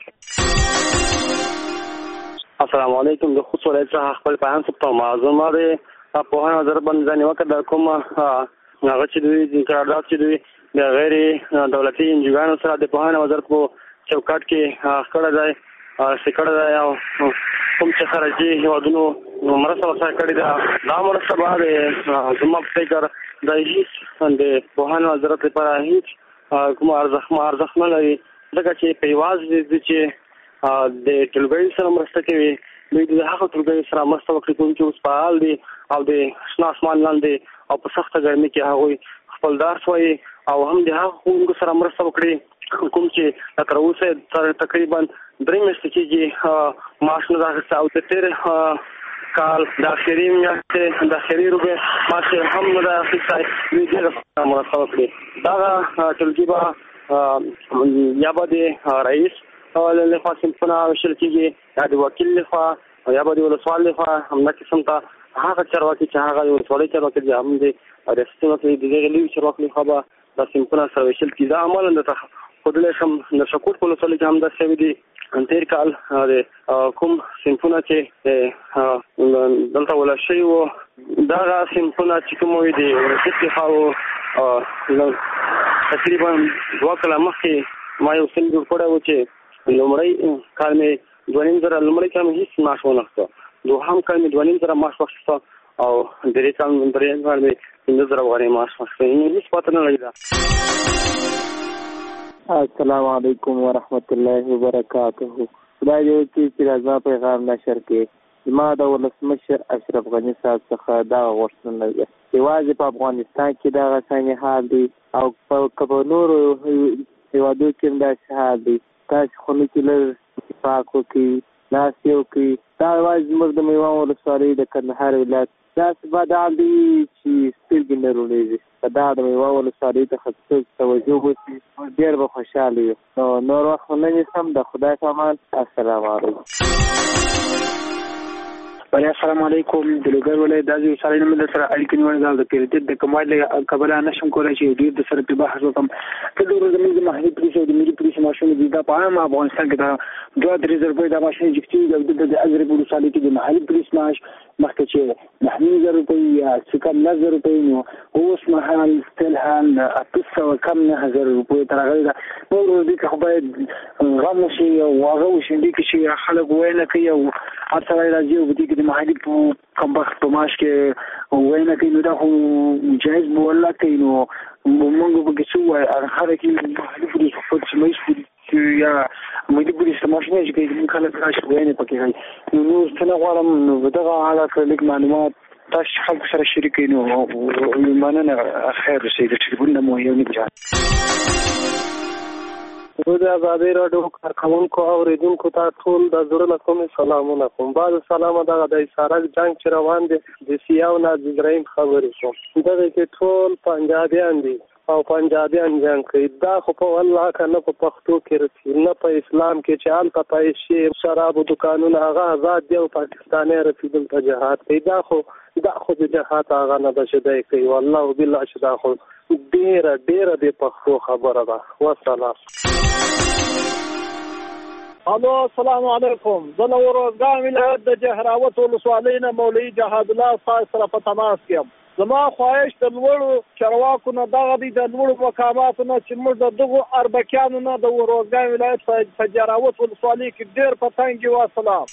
السلام علیکم. د خصوص ولایت څخه خپل پیغام ته معظم دی په پوهنه وزارت باندې ځان وکړ د کوم هغه چې دوی قرارداد چې دوی د غیر دولتي انجوګانو سره د پوهنه وزارت په چوکاټ کې کړی دی سکړی دی او کوم چې خارجي هېوادونو مرسته ورسره کړې ده، دا مرسته به زما په فکر د هېڅ د پوهنې وزارت لپاره هېڅ کوم ارزښت ارزښت نه لري، ځکه چې په یوازې دي چې د ټولګیو سره مرسته کوي. دوی د هغه ټولګیو سره مرسته وکړي کوم چې اوس فعال دي او د شنه اسمان لاندې او په سخته ګرمۍ کې هغوی خپل درس وایي، او هم د هغه ښوونکو سره مرسته وکړي کوم چې تر اوسه تقریبا درې میاشتې کېږي معاش نه ده اخیستی، او د تېر کال د اخري میاشتې د اخري روبې معاش هم نه ده اخیستی. دوی ډېره مرسته وکړي. دغه ټولګي به یا به د رئیس لخوا صنفونه ویشل کېږي، یا د وکیل لخوا، یا به د ولسوال لخوا همدا قسم ته هغه چارواکي چې هغه د ولسوالۍ چارواکي دي، هم د ریاستي مرکزي د دغې لویو چارواکو لخوا به دا صنفونه سره ویشل کېږي. دا عملا درته ښودلی شم د شکوټ په ولسوالۍ کې هم دا شوي دي. تېر کال د کوم صنفونه چې دلته ولا شوي وو، دغه صنفونه چې کوم وي د ولسیت لخوا وو. تقریبا دوه کاله مخکې ما یو صنف جوړ کړی و چې لومړی کال مې دوه نیم زره لومړی کال مې هېڅ معاش ونه اخیسته، دوهم کال مې دوه نیم زره معاش واخیسته، او درې کال درېیم کال مې پنځه زره افغانۍ معاش واخیسته. هېڅ پته نه لګېده. السلام علیکم ورحمت الله وبرکاته. خدای دې وکړي چې د زما پیغام نشر کړي. زما د ولسمشر اشرف غني صاحب څخه دغه غوښتنه ده، یوازې په افغانستان کې دغه څنګه حال دی او که په نورو هېوادو کې هم داسې حال دی، تاسې خو نه چې لږ اتفاق وکړي، ناستې وکړي. دا یوازې زموږ د میوند ولسوالۍ د کندهار ولایت داسې بد حال دی چې سترګې نه روڼېږي. که دا د میوند ولسوالۍ څخه څوک توجه وکړي ډېر به خوشحاله وي. نو نور وخت نه نیسم، د خدای په امان. السلام علیکم. بله السلام علیکم. د لوګر ولایت داسې ولسوالۍ نه مې در سره اړیکې نیولې ده، د پیرودت د کموالي له کبله نشم کولی چې ډېر د سره پرې بحث وکړم. ته ډېر زموږ د محلي پولیسو او د ملي پولیسو ماشین دي، دا په عامه افغانستان کې دا دوه درې زره روپۍ دا ماشین جګتي او دلته د ازرې په ولسوالۍ کې د محلي پولیس معاش مخکې چې نهه زره روپۍ یا څه کم لس زره روپۍ، نو اوس مهال فلحال اته سوه کم نهه زره روپۍ ته راغلې ده. نور دې کې خو باید غم وشي او هغه وشي دې کې چې خلک وینا کوي او هر سړی راځي او دې کې د محلي کم وخت په معاش کې وینا کوي، نو دا خو جایز به والله کوي. نو موږ به کې څه وایو هغه خلک محلي پولیس خپل سیمه ییز یا ملي پولیس ته ماشین چې کوي موږ خلک راشي وینا پکې کوي. نو نور څه نه غواړم، نو دغه حالت لږ معلومات تاسو خلک سره شریکین او مننه خیر اوسئ د ټلیفون مو یو نه ځه د آزادۍ راډیو کارکونکو او اوریدونکو ته ټول د زړه له کومې سلامونه کوم. بعد سلامه دغه د سارک جنګ چې روان دی د سیاو نه د ابراهیم خبرې کوم. دغه کې ټول پنجابیان دي او پنجابیان جنګ کوي. دا خو په والله که نه په پښتو کې رسي نه په اسلام کې چې هلته پیسې شرابو دکانونه هغه آزاد دي او پاکستاني رسي دلته جهاد کوي. دا خو دا خو د جهاد هغه نه ده چې دی کوي. والله بالله چې دا خو ډېره ډېره د پښتو خبره ده. وسلام. الو السلام علیکم. زه له وروزګان ولایت د جهراوت ولسوالۍ نه مولوي جهاد الله صاحب سره په تماس کې یم. زما خواهش د لوړو چارواکو نه دغه دی د لوړو مقاماتو نه چې موږ د دغو اربکیانو نه د وروزګان ولایت په جهراوت ولسوالۍ کې ډېر په تنګ یو. السلام.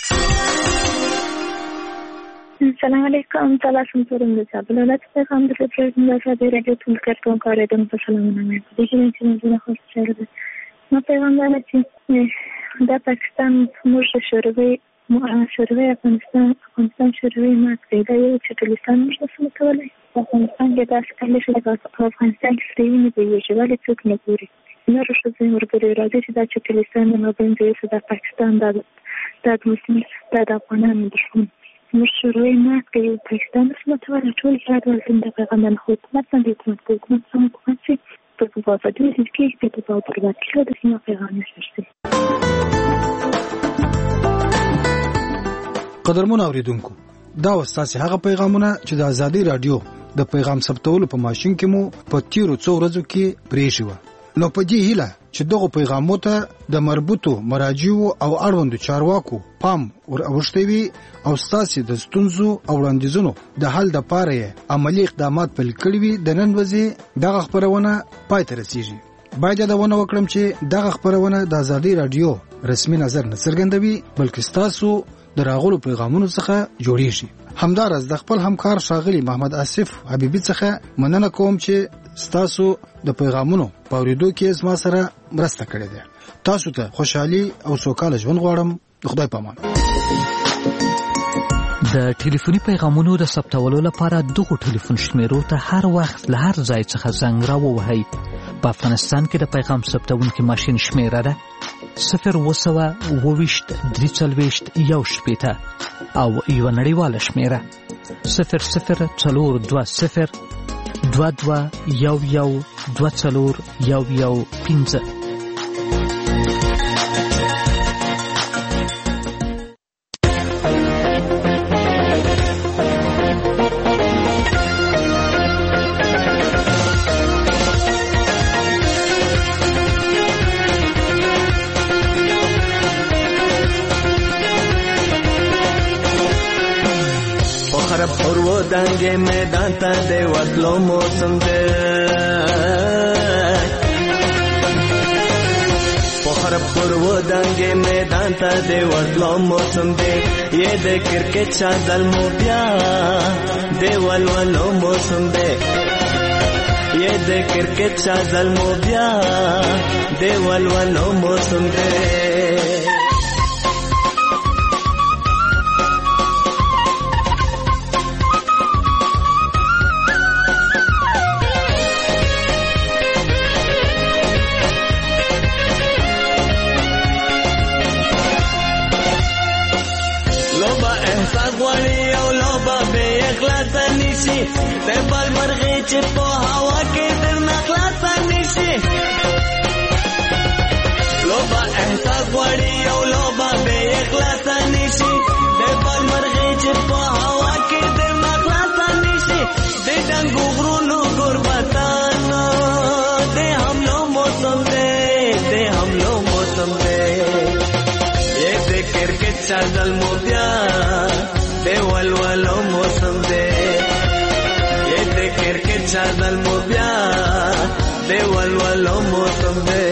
السلام علیکم. تاسو څنګه د زابل ولایت څخه هم د پرېږدم د آزادۍ راډیو ټول کارکونکو اورېدونکو ته سلامونه وایم. په دې کې چې موږ نه خوشاله ده. نو پیغام دا چې دا پاکستان موږ شوروي شوروي افغانستان افغانستان شوروي مات کړی. دا یو چې ټولستان موږ څه کولای. افغانستان کې داسې کله چې په افغانستان کې سړي نه دی چې ولې څوک نه ګوري. نور څه څه ورګوري راځي چې دا چې ټولستان نه باندې چې دا پاکستان دا د مسلمان دا د افغانانو دښمن. موږ شوروي مات کړی. پاکستان څه کولای. ټول هیواد ولې د پیغام حکومت نه دی حکومت حکومت څنګه حکومت چې په وفاداري کې په په پروا کې د سیمه پیغام نشته. قدرمن اوریدونکو دا وستاسي هغه پیغامونه چې د آزادۍ رادیو د پیغام ثبتولو په ماشين کې مو په تیرو څو ورځو کې پریښی و. نو په دې هیله چې دغه پیغامو ته د مربوطو مراجعو او اړوندو چارواکو پام ور اوښتوي او ستاسي د ستونزو او وړاندیزونو د حل لپاره عملی اقدامات پیل کړي وي. د نن ورځې دغه خبرونه پای ته رسیږي. باید دا ونه وکړم چې دغه خبرونه د آزادۍ رادیو رسمي نظر نه څرګندوي بلکې ستاسو د راغلو پیغامونو څخه جوړیږي. همدارس د خپل همکار ښاغلي محمد آصف حبیبي څخه مننه کوم چې ستاسو د پیغامونو په اورېدو کې زما سره مرسته کړې ده. تاسو ته خوشحالي او سوکاله ژوند غواړم. خدای په امان. د ټلیفوني پیغامونو د ثبتولو لپاره دغه ټلیفون شمیرو ته هر وخت له هر ځای څخه زنګ راووهئ. په افغانستان کې د پیغام ثبتونکي ماشین شمیره ده صفر اوه سوه اوه ویشت درې څلوېښت یو شپېته او یوه نړیواله شمیره صفر صفر څلور دوه صفر دوه دوه یو یو دوه څلور یو یو پنځه. دنګ میدان ته د وتلو موسم دی. په خراب پرو دنګ میدان ته د وتلو موسم دی. یې د کرکټ چادل مو بیا د ولولو موسم دی. یې د کرکټ چادل مو بیا د ولولو موسم دی. د بل مرغې چې په هوا کې درنه خلاصه نشي. لوبه احساس غواړي او لوبه بې خلاصه نشي. د بل مرغې چې په هوا کې درنه خلاصه نشي. د ډنګو غرونو قربتانو د حملو موسم دی. د حملو موسم دی. یې د کرکټ چادل مو بیا د ولولو موسم دی. کرکټ چادل مو بیا د ولولو موسم دی.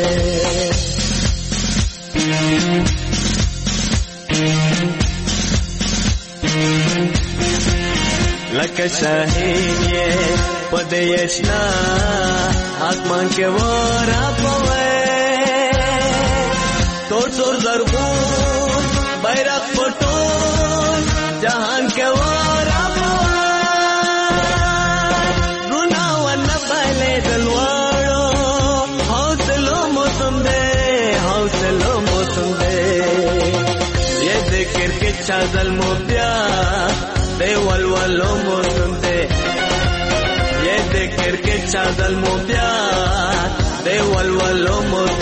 لکه شاهین یې په دې اشنا آسمان کې ورا پوي. تور تور زرغون بیرغ پټون جهان کې ورا پوي. کرکټ چا ظلم بیا د ولولو موسم دی یې د کرکټ چا ظلم بیا د ولولو موسم